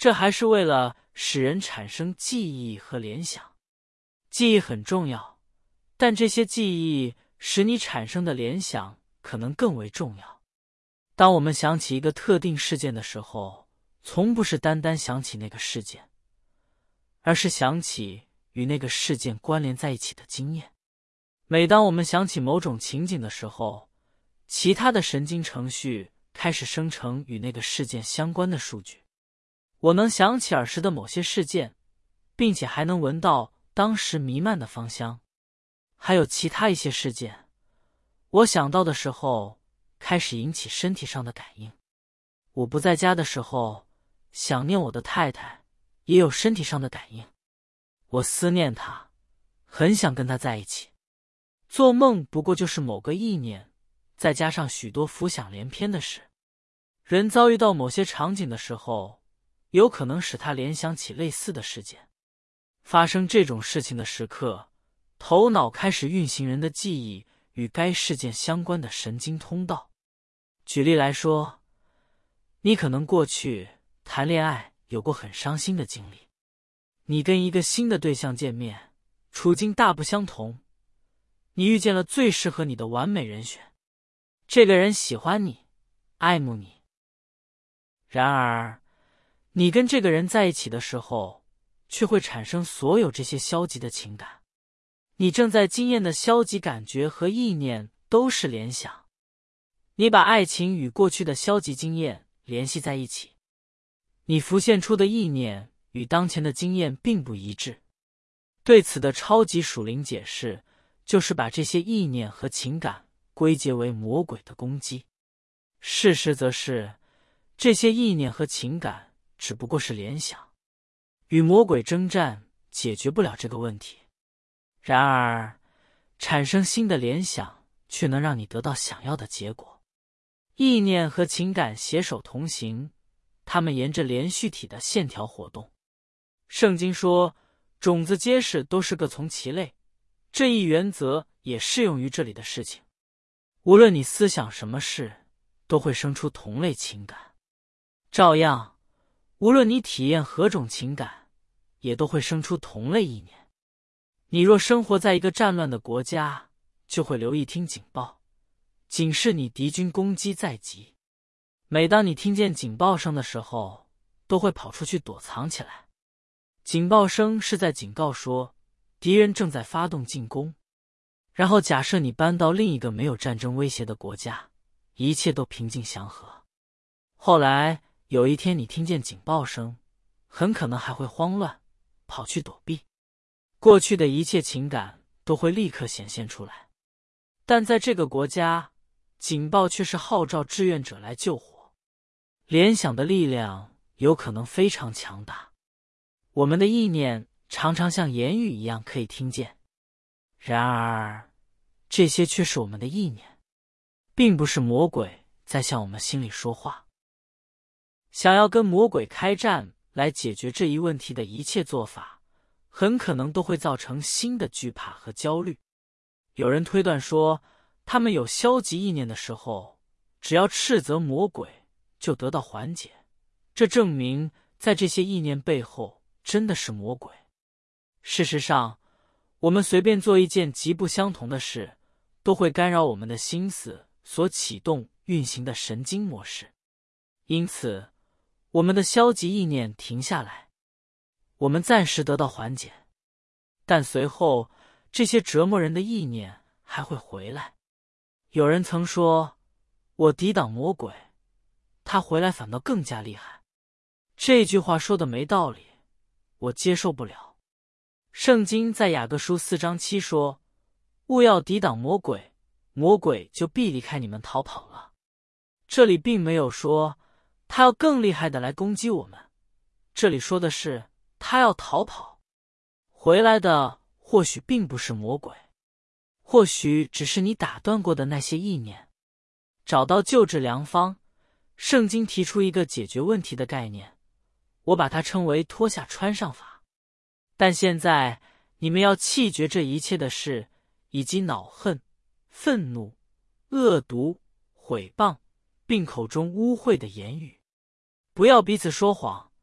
这还是为了使人产生记忆和联想。记忆很重要，但这些记忆使你产生的联想可能更为重要。当我们想起一个特定事件的时候，从不是单单想起那个事件，而是想起与那个事件关联在一起的经验。每当我们想起某种情景的时候，其他的神经程序开始生成与那个事件相关的数据。我能想起儿时的某些事件，并且还能闻到当时弥漫的芳香。还有其他一些事件，我想到的时候开始引起身体上的感应。我不在家的时候，想念我的太太，也有身体上的感应。我思念她，很想跟她在一起。做梦不过就是某个意念，再加上许多浮想联翩的事。人遭遇到某些场景的时候，有可能使他联想起类似的事件。发生这种事情的时刻，头脑开始运行人的记忆与该事件相关的神经通道。举例来说，你可能过去谈恋爱有过很伤心的经历，你跟一个新的对象见面，处境大不相同，你遇见了最适合你的完美人选，这个人喜欢你，爱慕你。然而，你跟这个人在一起的时候，却会产生所有这些消极的情感。你正在经验的消极感觉和意念都是联想。你把爱情与过去的消极经验联系在一起，你浮现出的意念与当前的经验并不一致。对此的超级属灵解释，就是把这些意念和情感归结为魔鬼的攻击。事实则是，这些意念和情感只不过是联想，与魔鬼征战解决不了这个问题。然而，产生新的联想却能让你得到想要的结果。意念和情感携手同行，它们沿着连续体的线条活动。圣经说，种子结实都是各从其类，这一原则也适用于这里的事情。无论你思想什么事，都会生出同类情感。照样，无论你体验何种情感，也都会生出同类意念。你若生活在一个战乱的国家，就会留意听警报，警示你敌军攻击在即。每当你听见警报声的时候，都会跑出去躲藏起来。警报声是在警告说，敌人正在发动进攻。然后假设你搬到另一个没有战争威胁的国家，一切都平静祥和。后来有一天你听见警报声，很可能还会慌乱，跑去躲避。过去的一切情感都会立刻显现出来。但在这个国家，警报却是号召志愿者来救火。联想的力量有可能非常强大。我们的意念常常像言语一样可以听见，然而这些却是我们的意念，并不是魔鬼在向我们心里说话。想要跟魔鬼开战来解决这一问题的一切做法，很可能都会造成新的惧怕和焦虑。有人推断说，他们有消极意念的时候，只要斥责魔鬼就得到缓解。这证明在这些意念背后真的是魔鬼。事实上，我们随便做一件极不相同的事，都会干扰我们的心思所启动运行的神经模式。因此，我们的消极意念停下来，我们暂时得到缓解，但随后这些折磨人的意念还会回来。有人曾说，我抵挡魔鬼，他回来反倒更加厉害。这句话说的没道理，我接受不了。圣经在雅各书4章7说，勿要抵挡魔鬼，魔鬼就必离开你们逃跑了。这里并没有说他要更厉害的来攻击我们，这里说的是他要逃跑。回来的或许并不是魔鬼，或许只是你打断过的那些意念。找到救治良方，圣经提出一个解决问题的概念，我把它称为脱下穿上法。但现在你们要弃绝这一切的事，以及恼恨、愤怒、恶毒、毁谤，并口中污秽的言语。不要彼此说谎，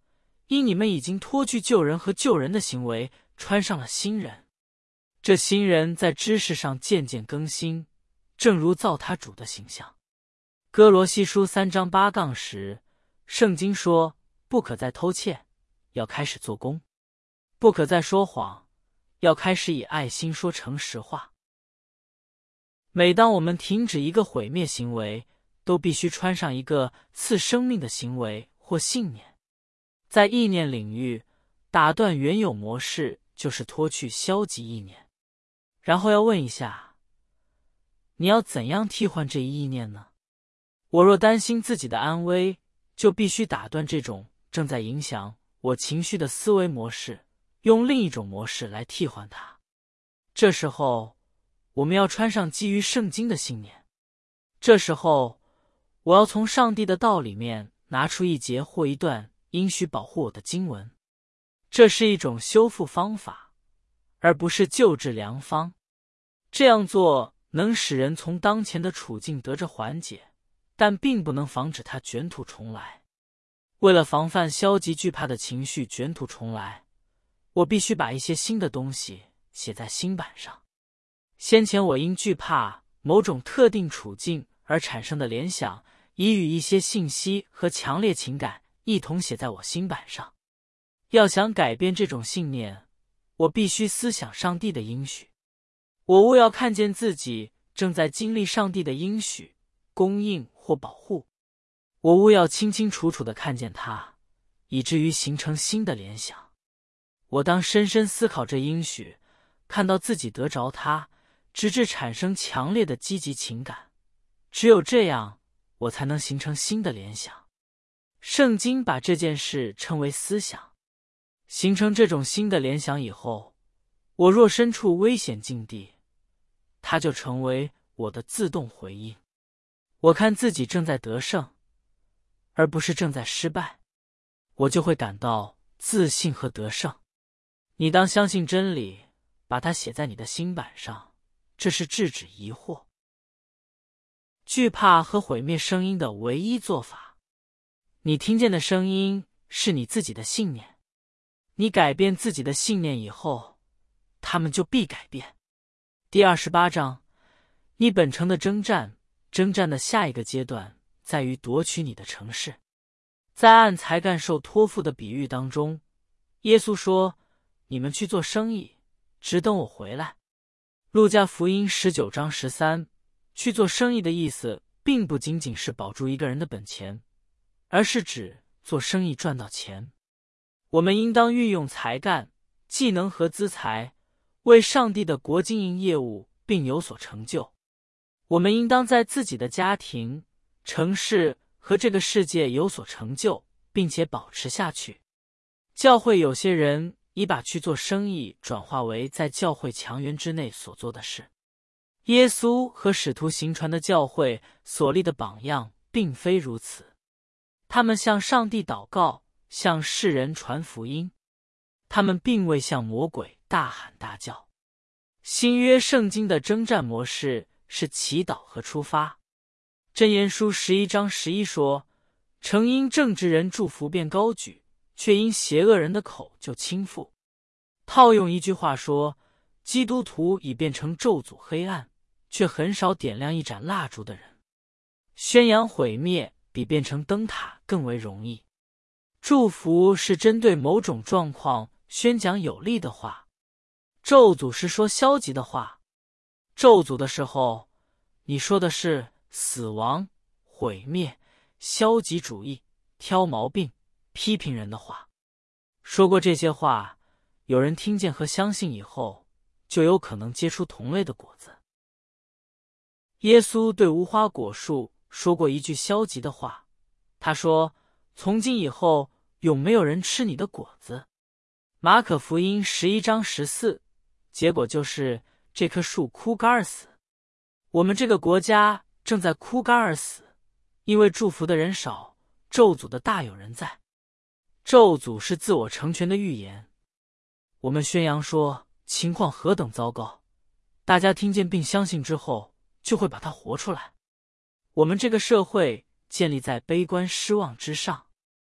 因你们已经脱去旧人和救人的行为，穿上了新人。这新人在知识上渐渐更新，正如造他主的形象。哥罗西书3章8-10，圣经说，不可再偷窃，要开始做工；不可再说谎，要开始以爱心说诚实话。每当我们停止一个毁灭行为，都必须穿上一个赐生命的行为或信念。在意念领域，打断原有模式就是脱去消极意念。然后要问一下，你要怎样替换这一意念呢？我若担心自己的安危，就必须打断这种正在影响我情绪的思维模式，用另一种模式来替换它。这时候，我们要穿上基于圣经的信念。这时候，我要从上帝的道里面拿出一节或一段应许保护我的经文。这是一种修复方法，而不是救治良方。这样做能使人从当前的处境得着缓解，但并不能防止它卷土重来。为了防范消极惧怕的情绪卷土重来，我必须把一些新的东西写在新版上。先前我因惧怕某种特定处境而产生的联想，已与一些信息和强烈情感一同写在我新版上。要想改变这种信念，我必须思想上帝的应许。我务要看见自己正在经历上帝的应许、供应或保护。我务要清清楚楚地看见它，以至于形成新的联想。我当深深思考这应许，看到自己得着它，直至产生强烈的积极情感。只有这样，我才能形成新的联想。圣经把这件事称为思想。形成这种新的联想以后，我若身处危险境地，它就成为我的自动回应。我看自己正在得胜，而不是正在失败，我就会感到自信和得胜。你当相信真理，把它写在你的心板上，这是制止疑惑、惧怕和毁灭声音的唯一做法。你听见的声音是你自己的信念，你改变自己的信念以后，他们就必改变。第28章，你本城的征战的下一个阶段在于夺取你的城市。在按才干受托付的比喻当中，耶稣说，你们去做生意，只等我回来。路加福音19章13，去做生意的意思并不仅仅是保住一个人的本钱，而是指做生意赚到钱。我们应当运用才干、技能和资财，为上帝的国经营业务并有所成就。我们应当在自己的家庭、城市和这个世界有所成就，并且保持下去。教会有些人已把去做生意转化为在教会墙垣之内所做的事。耶稣和使徒行传的教会所立的榜样并非如此。他们向上帝祷告，向世人传福音。他们并未向魔鬼大喊大叫。新约圣经的征战模式是祈祷和出发。箴言书11章11说，诚因正直人祝福便高举，却因邪恶人的口就倾覆。套用一句话说，基督徒已变成咒诅黑暗，却很少点亮一盏蜡烛的人。宣扬毁灭比变成灯塔更为容易。祝福是针对某种状况宣讲有利的话，咒诅是说消极的话。咒诅的时候，你说的是死亡、毁灭、消极主义、挑毛病、批评人的话。说过这些话，有人听见和相信以后，就有可能结出同类的果子。耶稣对无花果树说过一句消极的话，他说，从今以后永没有人吃你的果子。马可福音11章14，结果就是这棵树枯干而死。我们这个国家正在枯干而死，因为祝福的人少，咒诅的大有人在。咒诅是自我成全的预言。我们宣扬说情况何等糟糕，大家听见并相信之后，就会把它活出来。我们这个社会建立在悲观失望之上。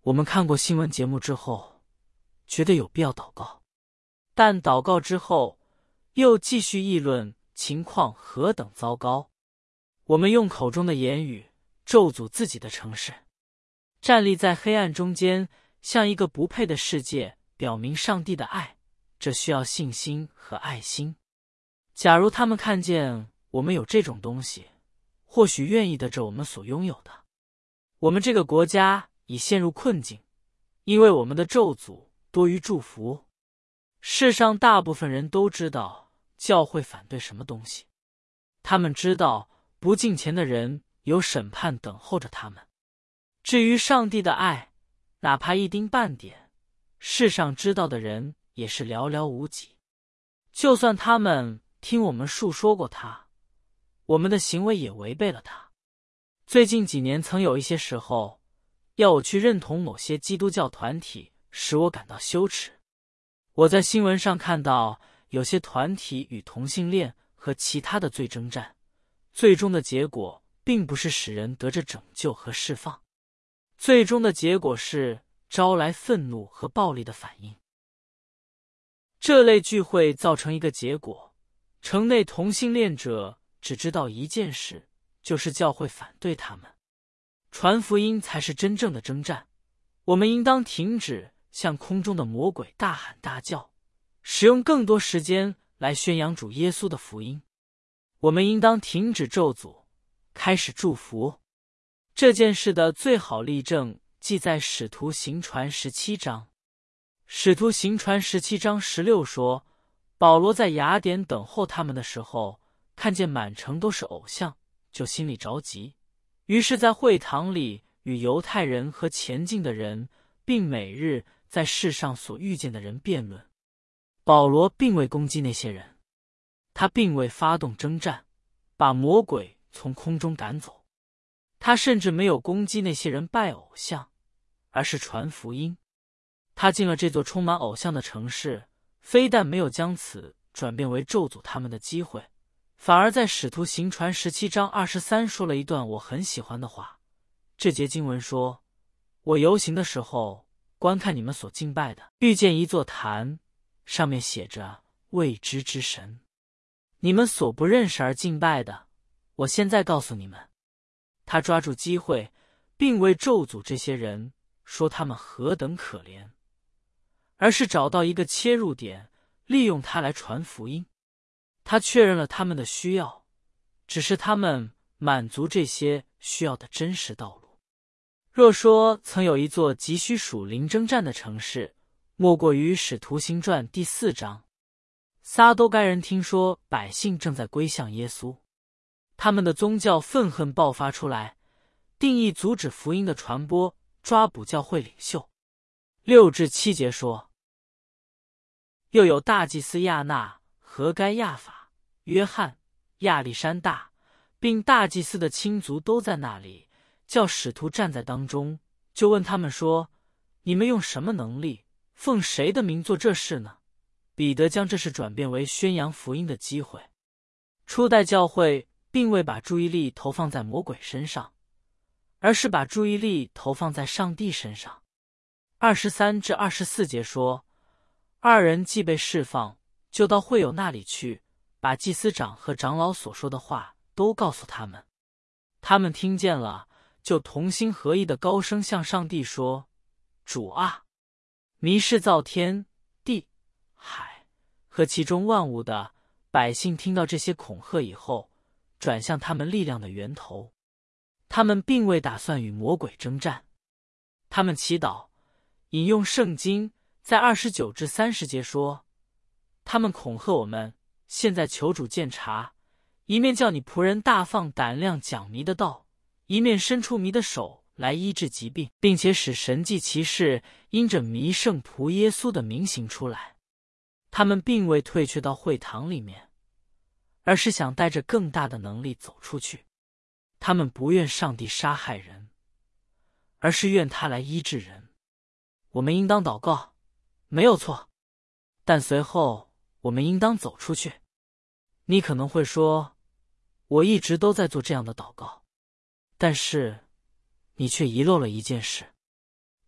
我们看过新闻节目之后，觉得有必要祷告，但祷告之后又继续议论情况何等糟糕。我们用口中的言语咒诅自己的城市，站立在黑暗中间，向一个不配的世界表明上帝的爱，这需要信心和爱心。假如他们看见我们有这种东西，或许愿意得着我们所拥有的。我们这个国家已陷入困境，因为我们的咒诅多于祝福。世上大部分人都知道教会反对什么东西，他们知道不敬虔的人有审判等候着他们。至于上帝的爱，哪怕一丁半点，世上知道的人也是寥寥无几。就算他们听我们述说过他，我们的行为也违背了他。最近几年曾有一些时候，要我去认同某些基督教团体，使我感到羞耻。我在新闻上看到有些团体与同性恋和其他的罪征战，最终的结果并不是使人得着拯救和释放，最终的结果是招来愤怒和暴力的反应。这类聚会造成一个结果，城内同性恋者只知道一件事，就是教会反对他们。传福音才是真正的征战，我们应当停止向空中的魔鬼大喊大叫，使用更多时间来宣扬主耶稣的福音。我们应当停止咒诅，开始祝福。这件事的最好例证记在使徒行传17章。使徒行传17章16说，保罗在雅典等候他们的时候，看见满城都是偶像，就心里着急，于是在会堂里与犹太人和前进的人，并每日在世上所遇见的人辩论。保罗并未攻击那些人，他并未发动征战，把魔鬼从空中赶走。他甚至没有攻击那些人拜偶像，而是传福音。他进了这座充满偶像的城市，非但没有将此转变为咒诅他们的机会，反而在使徒行传17章23说了一段我很喜欢的话。这节经文说，我游行的时候，观看你们所敬拜的，遇见一座坛，上面写着未知之神，你们所不认识而敬拜的，我现在告诉你们。他抓住机会，并未咒诅这些人，说他们何等可怜，而是找到一个切入点，利用它来传福音。他确认了他们的需要，只是他们满足这些需要的真实道路。若说曾有一座急需属灵征战的城市，莫过于使徒行传第4章。撒都该人听说百姓正在归向耶稣，他们的宗教愤恨爆发出来，定义阻止福音的传播，抓捕教会领袖。6至7节说，又有大祭司亚那和该亚法、约翰、亚历山大，并大祭司的亲族都在那里，叫使徒站在当中，就问他们说，你们用什么能力，奉谁的名做这事呢？彼得将这事转变为宣扬福音的机会。初代教会并未把注意力投放在魔鬼身上，而是把注意力投放在上帝身上。23至24节说，二人既被释放，就到会友那里去，把祭司长和长老所说的话都告诉他们。他们听见了，就同心合意的高声向上帝说，主啊，弥是造天地海和其中万物的。百姓听到这些恐吓以后，转向他们力量的源头。他们并未打算与魔鬼征战，他们祈祷，引用圣经在29至30节说，他们恐吓我们，现在求主鉴察，一面叫你仆人大放胆量讲迷的道，一面伸出迷的手来医治疾病，并且使神迹奇事因着迷圣仆耶稣的名行出来。他们并未退却到会堂里面，而是想带着更大的能力走出去。他们不愿上帝杀害人，而是愿他来医治人。我们应当祷告，没有错，但随后我们应当走出去。你可能会说，我一直都在做这样的祷告，但是你却遗漏了一件事，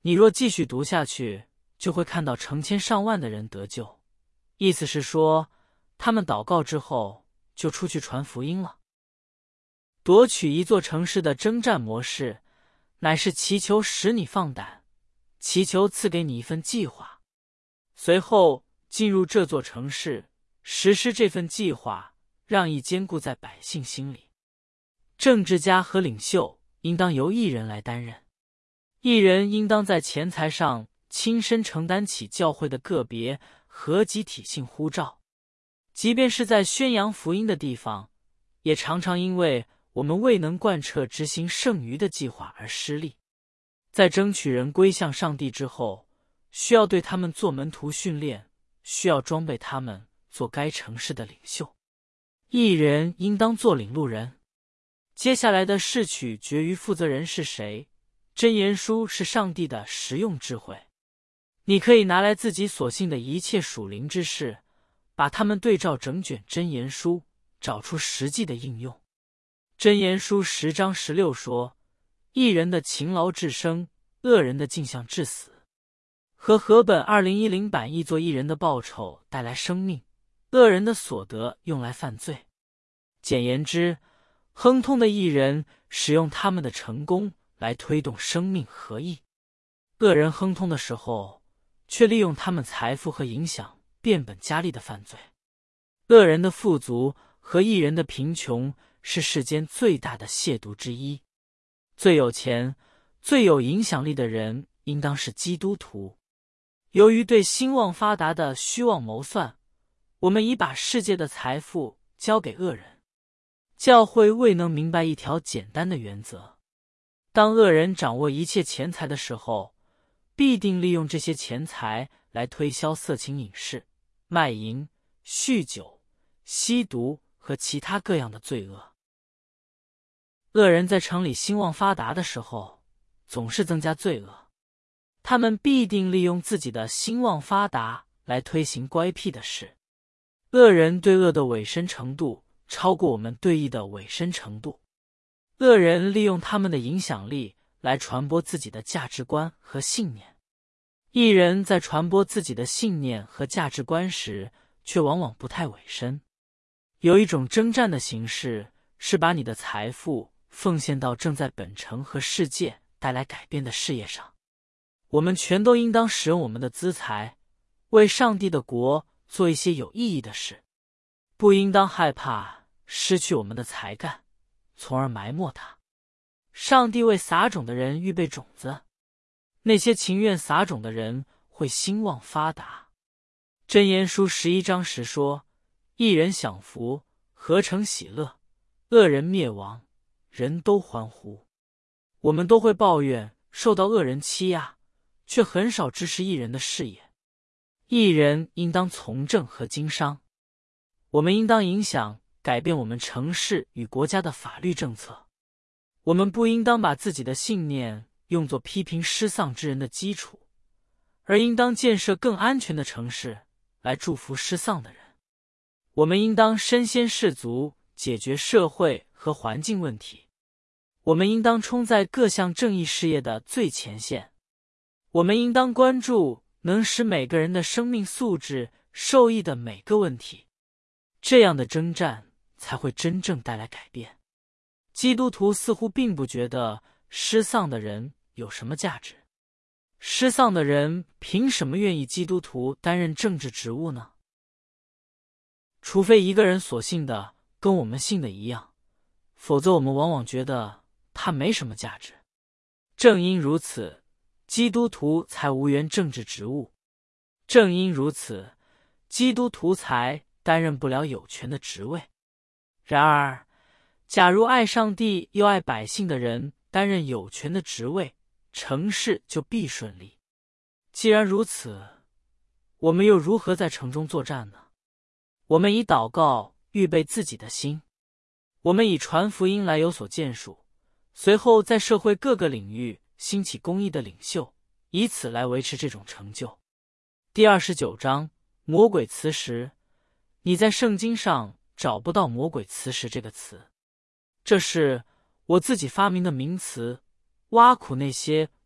你若继续读下去，就会看到成千上万的人得救。意思是说，他们祷告之后就出去传福音了。夺取一座城市的征战模式，乃是祈求使你放胆，祈求赐给你一份计划，随后进入这座城市，实施这份计划，让义坚固在百姓心里。政治家和领袖应当由义人来担任，义人应当在钱财上亲身承担起教会的个别和集体性呼召。即便是在宣扬福音的地方，也常常因为我们未能贯彻执行剩余的计划而失利。在争取人归向上帝之后，需要对他们做门徒训练，需要装备他们做该城市的领袖。义人应当做领路人。接下来的事取决于负责人是谁。箴言书是上帝的实用智慧，你可以拿来自己所信的一切属灵之事，把它们对照整卷箴言书，找出实际的应用。箴言书10章16说，义人的勤劳致生，恶人的径向致死。和合本2010版译作，义人的报酬带来生命，恶人的所得用来犯罪。简言之，亨通的义人使用他们的成功来推动生命和义，恶人亨通的时候，却利用他们财富和影响变本加厉的犯罪。恶人的富足和义人的贫穷是世间最大的亵渎之一。最有钱、最有影响力的人应当是基督徒。由于对兴旺发达的虚妄谋算，我们已把世界的财富交给恶人。教会未能明白一条简单的原则：当恶人掌握一切钱财的时候，必定利用这些钱财来推销色情影视、卖淫、酗酒、吸毒和其他各样的罪恶。恶人在城里兴旺发达的时候，总是增加罪恶。他们必定利用自己的兴旺发达来推行乖僻的事。恶人对恶的委身程度超过我们对义的委身程度。恶人利用他们的影响力来传播自己的价值观和信念。义人在传播自己的信念和价值观时，却往往不太委身。有一种征战的形式，是把你的财富奉献到正在本城和世界带来改变的事业上。我们全都应当使用我们的资财，为上帝的国做一些有意义的事，不应当害怕失去我们的才干，从而埋没它。上帝为撒种的人预备种子，那些情愿撒种的人会兴旺发达。箴言书11章10说，义人享福，合成喜乐；恶人灭亡，人都欢呼。我们都会抱怨受到恶人欺压，却很少支持义人的事业。义人应当从政和经商，我们应当影响改变我们城市与国家的法律政策。我们不应当把自己的信念用作批评失丧之人的基础，而应当建设更安全的城市来祝福失丧的人。我们应当身先士卒，解决社会和环境问题。我们应当冲在各项正义事业的最前线。我们应当关注能使每个人的生命素质受益的每个问题，这样的征战才会真正带来改变。基督徒似乎并不觉得失丧的人有什么价值。失丧的人凭什么愿意基督徒担任政治职务呢？除非一个人所信的跟我们信的一样，否则我们往往觉得他没什么价值。正因如此，基督徒才无缘政治职务。正因如此，基督徒才担任不了有权的职位。然而，假如爱上帝又爱百姓的人担任有权的职位，城市就必顺利。既然如此，我们又如何在城中作战呢？我们以祷告预备自己的心，我们以传福音来有所建树，随后在社会各个领域兴起公义的领袖，以此来维持这种成就。第29章，魔鬼磁石。你在圣经上找不到魔鬼磁石这个词，这是我自己发明的名词，挖苦那些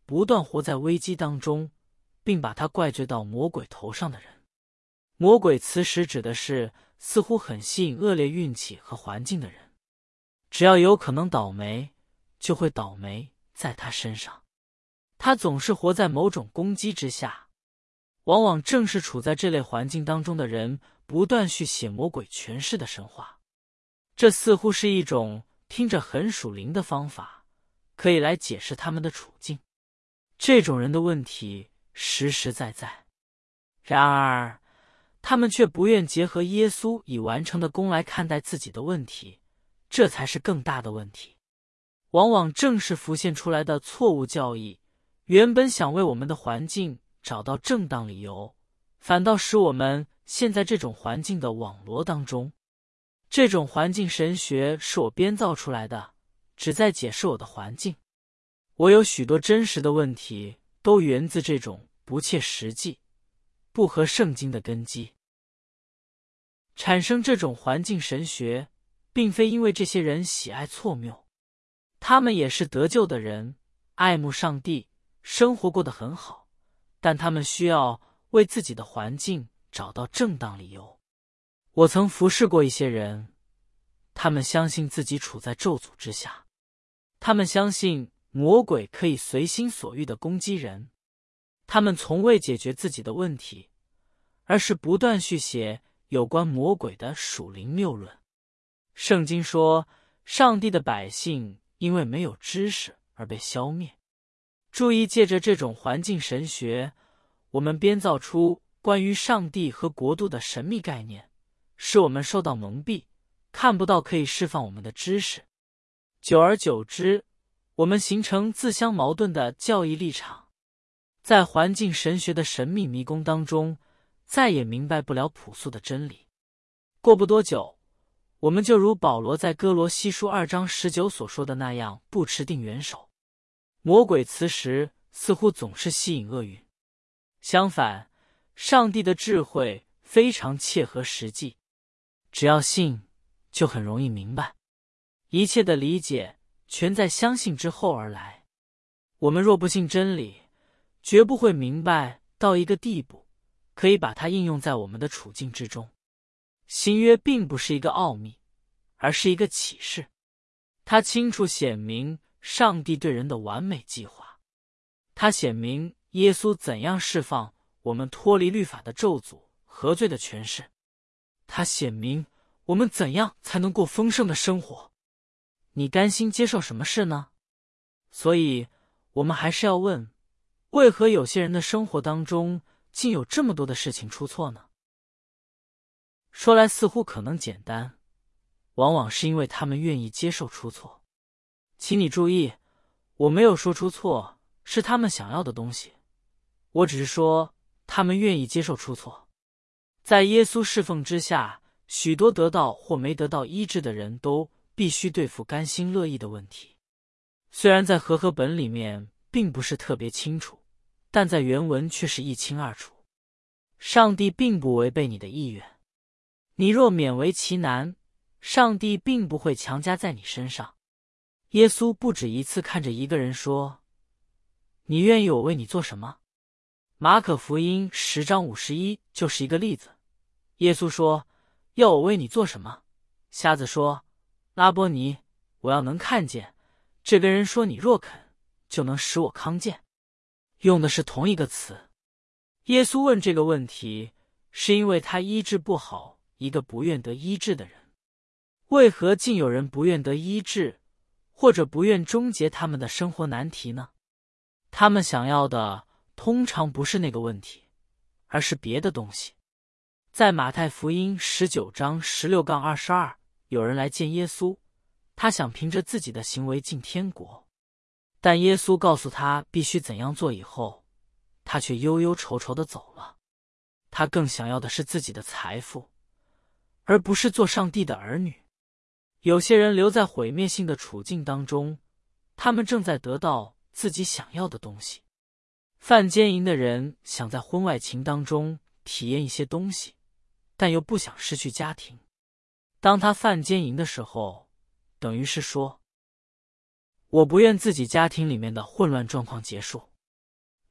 不断活在危机当中，并把它怪罪到魔鬼头上的人。魔鬼此时指的是似乎很吸引恶劣运气和环境的人，只要有可能倒霉，就会倒霉在他身上。他总是活在某种攻击之下，往往正是处在这类环境当中的人不断续写魔鬼权势的神话。这似乎是一种听着很属灵的方法，可以来解释他们的处境。这种人的问题实实在在，然而他们却不愿结合耶稣已完成的功来看待自己的问题，这才是更大的问题。往往正是浮现出来的错误教义，原本想为我们的环境找到正当理由，反倒使我们陷在这种环境的网罗当中。这种环境神学是我编造出来的，旨在解释我的环境。我有许多真实的问题，都源自这种不切实际、不合圣经的根基。产生这种环境神学，并非因为这些人喜爱错谬，他们也是得救的人，爱慕上帝，生活过得很好，但他们需要为自己的环境找到正当理由。我曾服侍过一些人，他们相信自己处在咒诅之下，他们相信魔鬼可以随心所欲地攻击人，他们从未解决自己的问题，而是不断续写有关魔鬼的属灵谬论。圣经说，上帝的百姓因为没有知识而被消灭。注意，借着这种环境神学，我们编造出关于上帝和国度的神秘概念，使我们受到蒙蔽，看不到可以释放我们的知识。久而久之，我们形成自相矛盾的教义立场，在环境神学的神秘迷宫当中，再也明白不了朴素的真理。过不多久，我们就如保罗在哥罗西书2章19所说的那样，不持定元首。魔鬼此时似乎总是吸引厄运，相反，上帝的智慧非常切合实际，只要信，就很容易明白。一切的理解全在相信之后而来。我们若不信真理，绝不会明白到一个地步，可以把它应用在我们的处境之中。新约并不是一个奥秘，而是一个启示。它清楚显明上帝对人的完美计划。它显明耶稣怎样释放我们脱离律法的咒诅和罪的权势。它显明我们怎样才能过丰盛的生活。你甘心接受什么事呢？所以，我们还是要问，为何有些人的生活当中竟有这么多的事情出错呢？说来似乎可能简单，往往是因为他们愿意接受出错。请你注意，我没有说出错是他们想要的东西，我只是说他们愿意接受出错。在耶稣侍奉之下，许多得到或没得到医治的人都必须对付甘心乐意的问题。虽然在和合本里面并不是特别清楚，但在原文却是一清二楚。上帝并不违背你的意愿，你若勉为其难，上帝并不会强加在你身上。耶稣不止一次看着一个人说，你愿意我为你做什么？马可福音10章51就是一个例子。耶稣说，要我为你做什么？瞎子说，拉波尼，我要能看见。这个人说，你若肯，就能使我康健。用的是同一个词。耶稣问这个问题，是因为他医治不好一个不愿得医治的人。为何竟有人不愿得医治，或者不愿终结他们的生活难题呢？他们想要的通常不是那个问题，而是别的东西。在马太福音19章16-22，有人来见耶稣，他想凭着自己的行为进天国，但耶稣告诉他必须怎样做以后，他却忧忧愁愁地走了。他更想要的是自己的财富，而不是做上帝的儿女。有些人留在毁灭性的处境当中，他们正在得到自己想要的东西。犯奸淫的人想在婚外情当中体验一些东西，但又不想失去家庭。当他犯奸淫的时候，等于是说，我不愿自己家庭里面的混乱状况结束。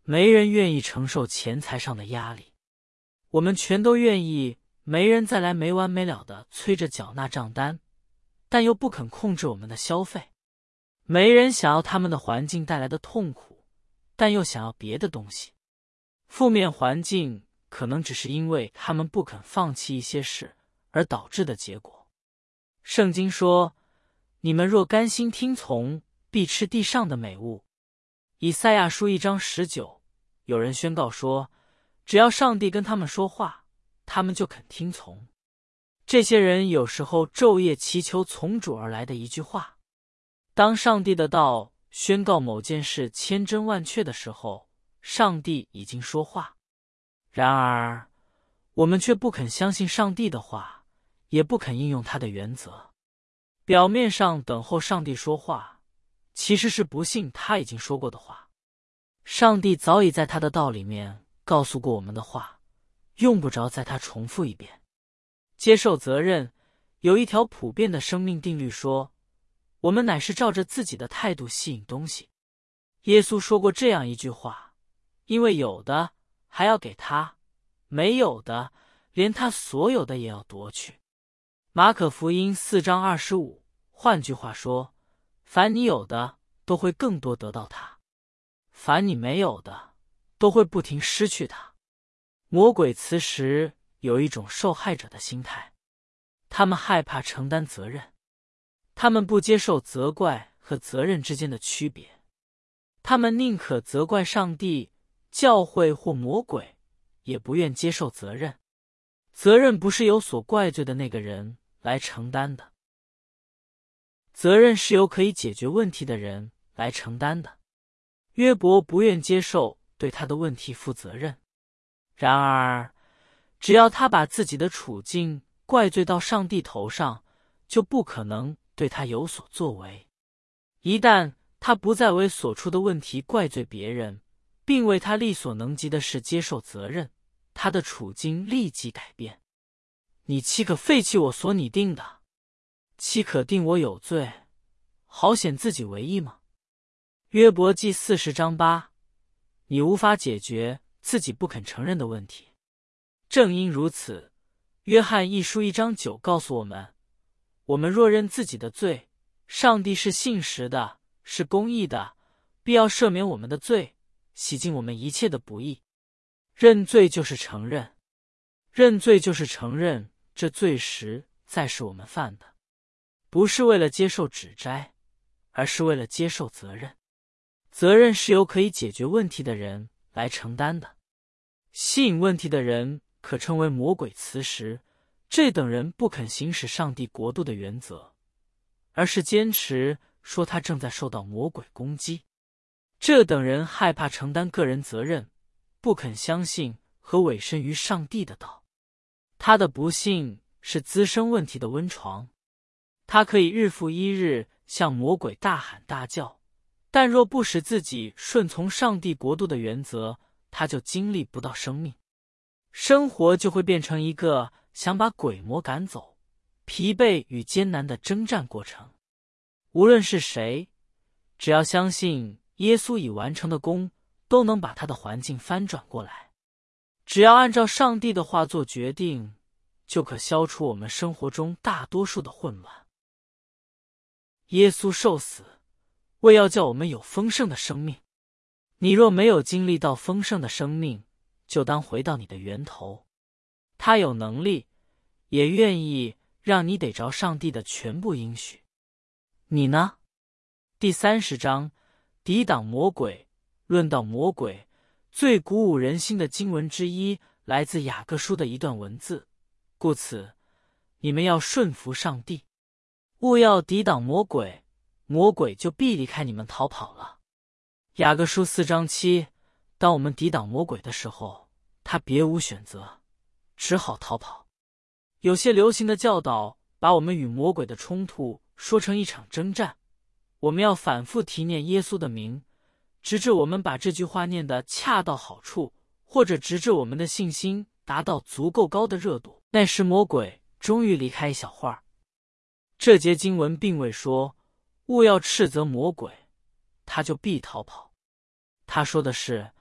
没人愿意承受钱财上的压力。我们全都愿意，没人再来没完没了的催着缴纳账单，但又不肯控制我们的消费。没人想要他们的环境带来的痛苦，但又想要别的东西。负面环境可能只是因为他们不肯放弃一些事而导致的结果。圣经说，你们若甘心听从，必吃地上的美物。以赛亚书1章19，有人宣告说，只要上帝跟他们说话，他们就肯听从。这些人有时候昼夜祈求从主而来的一句话。当上帝的道宣告某件事千真万确的时候，上帝已经说话。然而，我们却不肯相信上帝的话，也不肯应用他的原则。表面上等候上帝说话，其实是不信他已经说过的话。上帝早已在他的道里面告诉过我们的话，用不着在他重复一遍。接受责任，有一条普遍的生命定律说，我们乃是照着自己的态度吸引东西。耶稣说过这样一句话，因为有的还要给他，没有的连他所有的也要夺去。马可福音4章25，换句话说，凡你有的都会更多得到它，凡你没有的都会不停失去它。魔鬼此时有一种受害者的心态，他们害怕承担责任，他们不接受责怪和责任之间的区别，他们宁可责怪上帝、教会或魔鬼，也不愿接受责任。责任不是由所怪罪的那个人来承担的，责任是由可以解决问题的人来承担的。约伯不愿接受对他的问题负责任，然而只要他把自己的处境怪罪到上帝头上，就不可能对他有所作为。一旦他不再为所出的问题怪罪别人，并为他力所能及的事接受责任，他的处境立即改变。你岂可废弃我所拟定的？岂可定我有罪，好显自己为义吗？约伯记40章8，你无法解决自己不肯承认的问题。正因如此，约翰一书1章9告诉我们，我们若认自己的罪，上帝是信实的，是公义的，必要赦免我们的罪，洗净我们一切的不义。认罪就是承认，认罪就是承认这罪实在是我们犯的，不是为了接受指摘，而是为了接受责任。责任是由可以解决问题的人来承担的。吸引问题的人可称为魔鬼磁石，这等人不肯行使上帝国度的原则，而是坚持说他正在受到魔鬼攻击。这等人害怕承担个人责任，不肯相信和委身于上帝的道。他的不幸是滋生问题的温床，他可以日复一日向魔鬼大喊大叫，但若不使自己顺从上帝国度的原则，他就经历不到生命。生活就会变成一个想把鬼魔赶走、疲惫与艰难的征战过程。无论是谁，只要相信耶稣已完成的功，都能把他的环境翻转过来。只要按照上帝的话做决定，就可消除我们生活中大多数的混乱。耶稣受死，为要叫我们有丰盛的生命。你若没有经历到丰盛的生命，就当回到你的源头。他有能力，也愿意让你得着上帝的全部应许。你呢？第30章，抵挡魔鬼。论到魔鬼，最鼓舞人心的经文之一来自雅各书的一段文字，故此你们要顺服上帝，勿要抵挡魔鬼，魔鬼就必离开你们逃跑了。雅各书4章7，当我们抵挡魔鬼的时候，他别无选择，只好逃跑。有些流行的教导把我们与魔鬼的冲突说成一场征战，我们要反复提念耶稣的名，直至我们把这句话念得恰到好处，或者直至我们的信心达到足够高的热度，那时魔鬼终于离开一小会儿。这节经文并未说勿要斥责魔鬼，他就必逃跑。他说的是，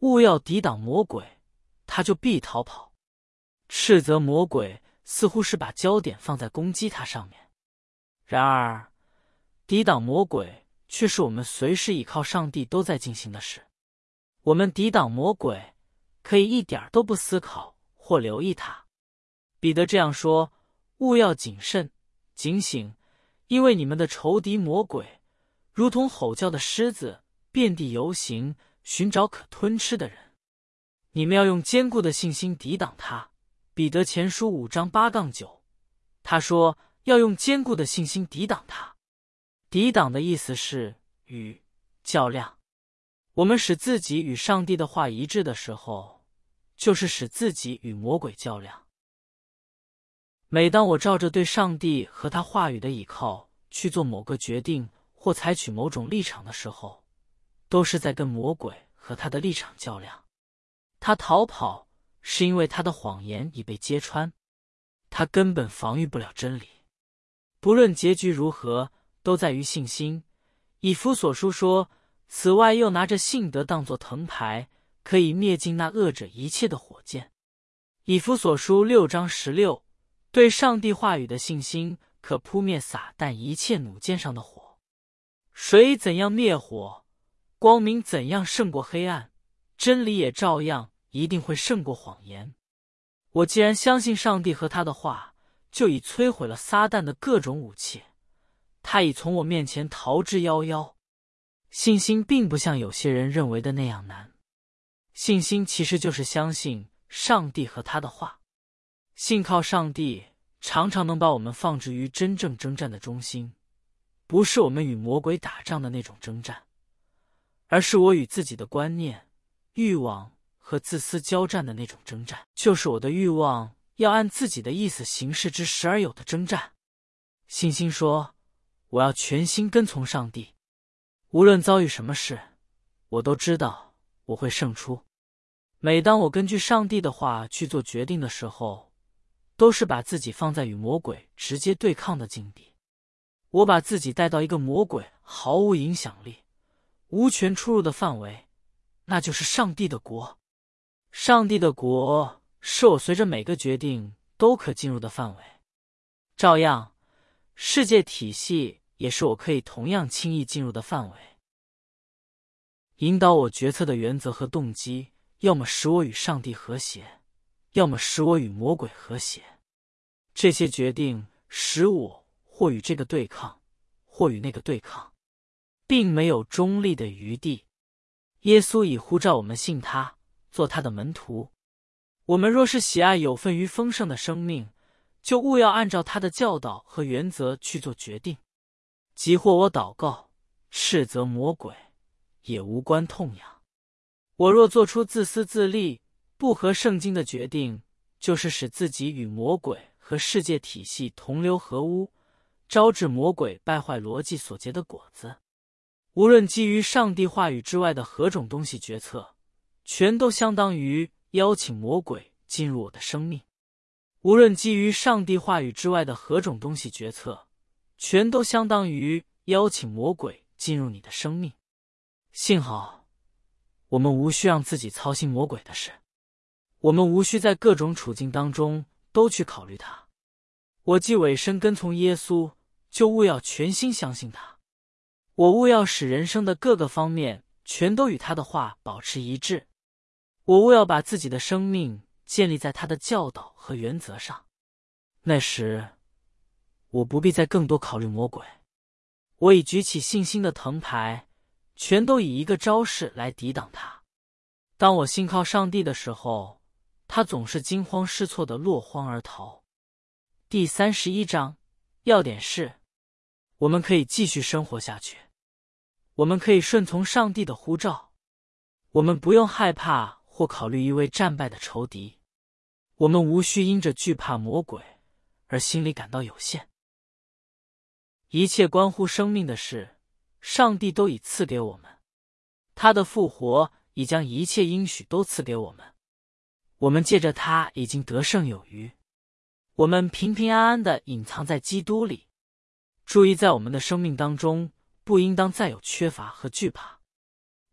勿要抵挡魔鬼，他就必逃跑。斥责魔鬼似乎是把焦点放在攻击他上面，然而抵挡魔鬼却是我们随时倚靠上帝都在进行的事。我们抵挡魔鬼，可以一点都不思考或留意他。彼得这样说：勿要谨慎，警醒，因为你们的仇敌魔鬼，如同吼叫的狮子，遍地游行，寻找可吞吃的人。你们要用坚固的信心抵挡他。彼得前书5章8-9，他说要用坚固的信心抵挡他。抵挡的意思是与较量。我们使自己与上帝的话一致的时候，就是使自己与魔鬼较量。每当我照着对上帝和他话语的倚靠去做某个决定或采取某种立场的时候，都是在跟魔鬼和他的立场较量。他逃跑是因为他的谎言已被揭穿，他根本防御不了真理。不论结局如何，都在于信心。以弗所书说，此外又拿着信德当作藤牌，可以灭尽那恶者一切的火箭。以弗所书6章16，对上帝话语的信心可扑灭撒旦一切弩箭上的火。水怎样灭火，光明怎样胜过黑暗，真理也照样一定会胜过谎言。我既然相信上帝和他的话，就已摧毁了撒旦的各种武器，他已从我面前逃之夭夭。信心并不像有些人认为的那样难，信心其实就是相信上帝和他的话。信靠上帝常常能把我们放置于真正征战的中心，不是我们与魔鬼打仗的那种征战，而是我与自己的观念、欲望和自私交战的那种征战，就是我的欲望要按自己的意思行事之时而有的征战。信心说，我要全心跟从上帝，无论遭遇什么事，我都知道我会胜出。每当我根据上帝的话去做决定的时候，都是把自己放在与魔鬼直接对抗的境地。我把自己带到一个魔鬼毫无影响力、无权出入的范围，那就是上帝的国。上帝的国是我随着每个决定都可进入的范围。照样，世界体系也是我可以同样轻易进入的范围。引导我决策的原则和动机，要么使我与上帝和谐，要么使我与魔鬼和谐。这些决定使我或与这个对抗，或与那个对抗，并没有中立的余地。耶稣已呼召我们信他，做他的门徒。我们若是喜爱有份于丰盛的生命，就务要按照他的教导和原则去做决定。即或我祷告，斥责魔鬼，也无关痛痒。我若做出自私自利、不合圣经的决定，就是使自己与魔鬼和世界体系同流合污，招致魔鬼败坏逻辑所结的果子。无论基于上帝话语之外的何种东西决策，全都相当于邀请魔鬼进入我的生命。无论基于上帝话语之外的何种东西决策，全都相当于邀请魔鬼进入你的生命。幸好，我们无需让自己操心魔鬼的事，我们无需在各种处境当中都去考虑他。我既委身跟从耶稣，就务要全心相信他。我务要使人生的各个方面全都与他的话保持一致。我务要把自己的生命建立在他的教导和原则上。那时，我不必再更多考虑魔鬼。我已举起信心的藤牌，全都以一个招式来抵挡他。当我信靠上帝的时候，他总是惊慌失措地落荒而逃。第31章，要点是：我们可以继续生活下去，我们可以顺从上帝的呼召，我们不用害怕或考虑一位战败的仇敌，我们无需因着惧怕魔鬼而心里感到有限。一切关乎生命的事，上帝都已赐给我们，他的复活已将一切应许都赐给我们，我们借着他已经得胜有余，我们平平安安地隐藏在基督里。注意，在我们的生命当中，不应当再有缺乏和惧怕，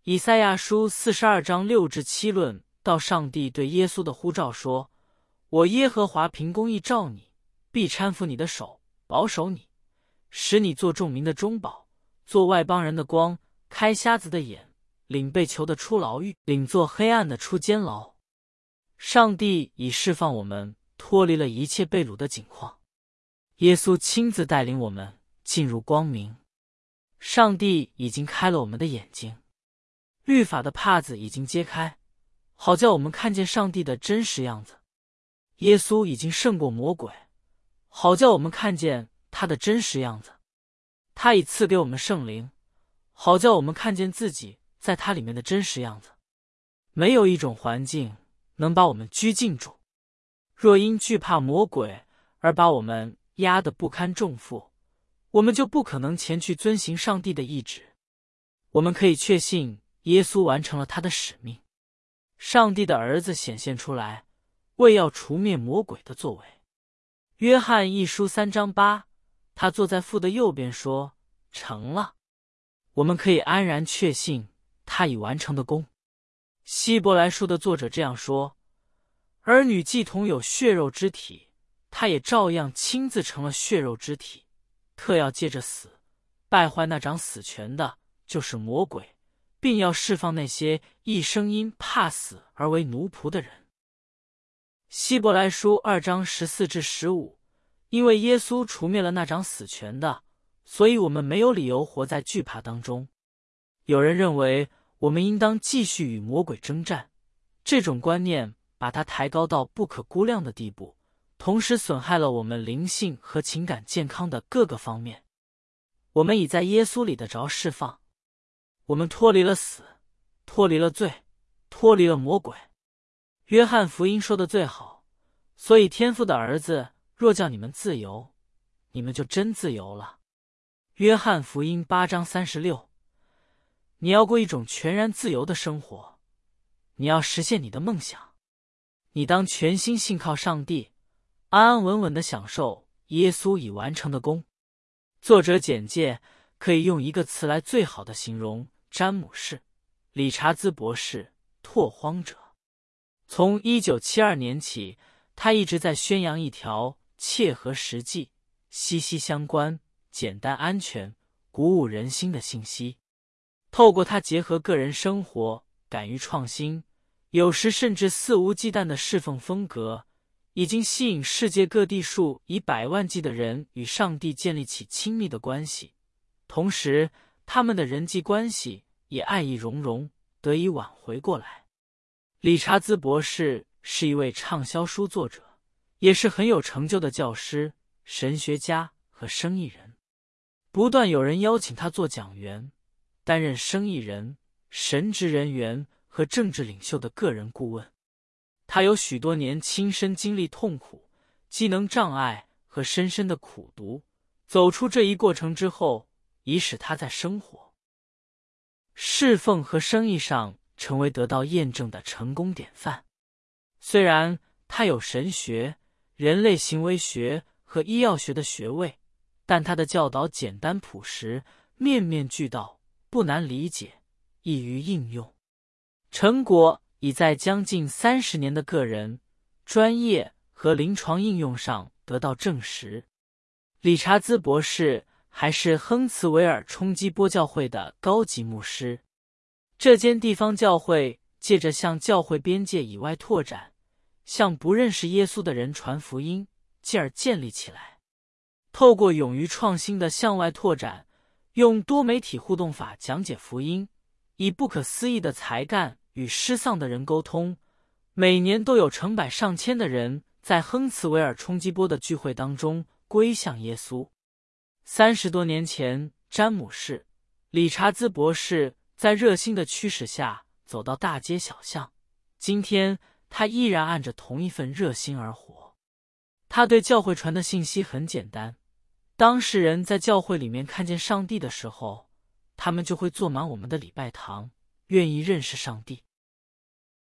以赛亚书42章6至7论到上帝对耶稣的呼召说：我耶和华凭公义召你，必搀扶你的手，保守你，使你做众民的中保，做外邦人的光，开瞎子的眼，领被囚的出牢狱，领做黑暗的出监牢。上帝已释放我们脱离了一切被掳的境况，耶稣亲自带领我们进入光明。上帝已经开了我们的眼睛，律法的帕子已经揭开，好叫我们看见上帝的真实样子。耶稣已经胜过魔鬼，好叫我们看见他的真实样子。他已赐给我们圣灵，好叫我们看见自己在他里面的真实样子。没有一种环境能把我们拘禁住，若因惧怕魔鬼而把我们压得不堪重负，我们就不可能前去遵行上帝的意志。我们可以确信耶稣完成了他的使命，上帝的儿子显现出来，为要除灭魔鬼的作为。约翰一书3章8，他坐在父的右边说：成了。我们可以安然确信他已完成的功。希伯来书的作者这样说：儿女既同有血肉之体，他也照样亲自成了血肉之体，特要借着死败坏那掌死权的，就是魔鬼，并要释放那些一生因怕死而为奴仆的人。希伯来书2章14至15，因为耶稣除灭了那掌死权的，所以我们没有理由活在惧怕当中。有人认为我们应当继续与魔鬼征战，这种观念把它抬高到不可估量的地步，同时损害了我们灵性和情感健康的各个方面。我们已在耶稣里得着释放，我们脱离了死，脱离了罪，脱离了魔鬼。约翰福音说的最好，所以天父的儿子若叫你们自由，你们就真自由了。约翰福音8章36，你要过一种全然自由的生活，你要实现你的梦想，你当全心信靠上帝，安安稳稳地享受耶稣已完成的功。作者简介可以用一个词来最好的形容：詹姆士、理查兹博士，拓荒者。从1972年起，他一直在宣扬一条切合实际、息息相关、简单安全、鼓舞人心的信息。透过他结合个人生活，敢于创新，有时甚至肆无忌惮的侍奉风格，已经吸引世界各地数以百万计的人与上帝建立起亲密的关系，同时他们的人际关系也爱意融融，得以挽回过来。理查兹博士是一位畅销书作者，也是很有成就的教师、神学家和生意人。不断有人邀请他做讲员，担任生意人、神职人员和政治领袖的个人顾问。他有许多年亲身经历痛苦、机能障碍和深深的苦读，走出这一过程之后，已使他在生活、侍奉和生意上成为得到验证的成功典范。虽然他有神学、人类行为学和医药学的学位，但他的教导简单朴实，面面俱到，不难理解，易于应用。成果已在将近30年的个人、专业和临床应用上得到证实。理查兹博士还是亨茨维尔冲击波教会的高级牧师。这间地方教会借着向教会边界以外拓展，向不认识耶稣的人传福音，继而建立起来。透过勇于创新的向外拓展，用多媒体互动法讲解福音，以不可思议的才干与失丧的人沟通，每年都有成百上千的人在亨茨维尔冲击波的聚会当中归向耶稣。30多年前，詹姆士、理查兹博士在热心的驱使下走到大街小巷，今天他依然按着同一份热心而活。他对教会传的信息很简单，当事人在教会里面看见上帝的时候，他们就会坐满我们的礼拜堂，愿意认识上帝。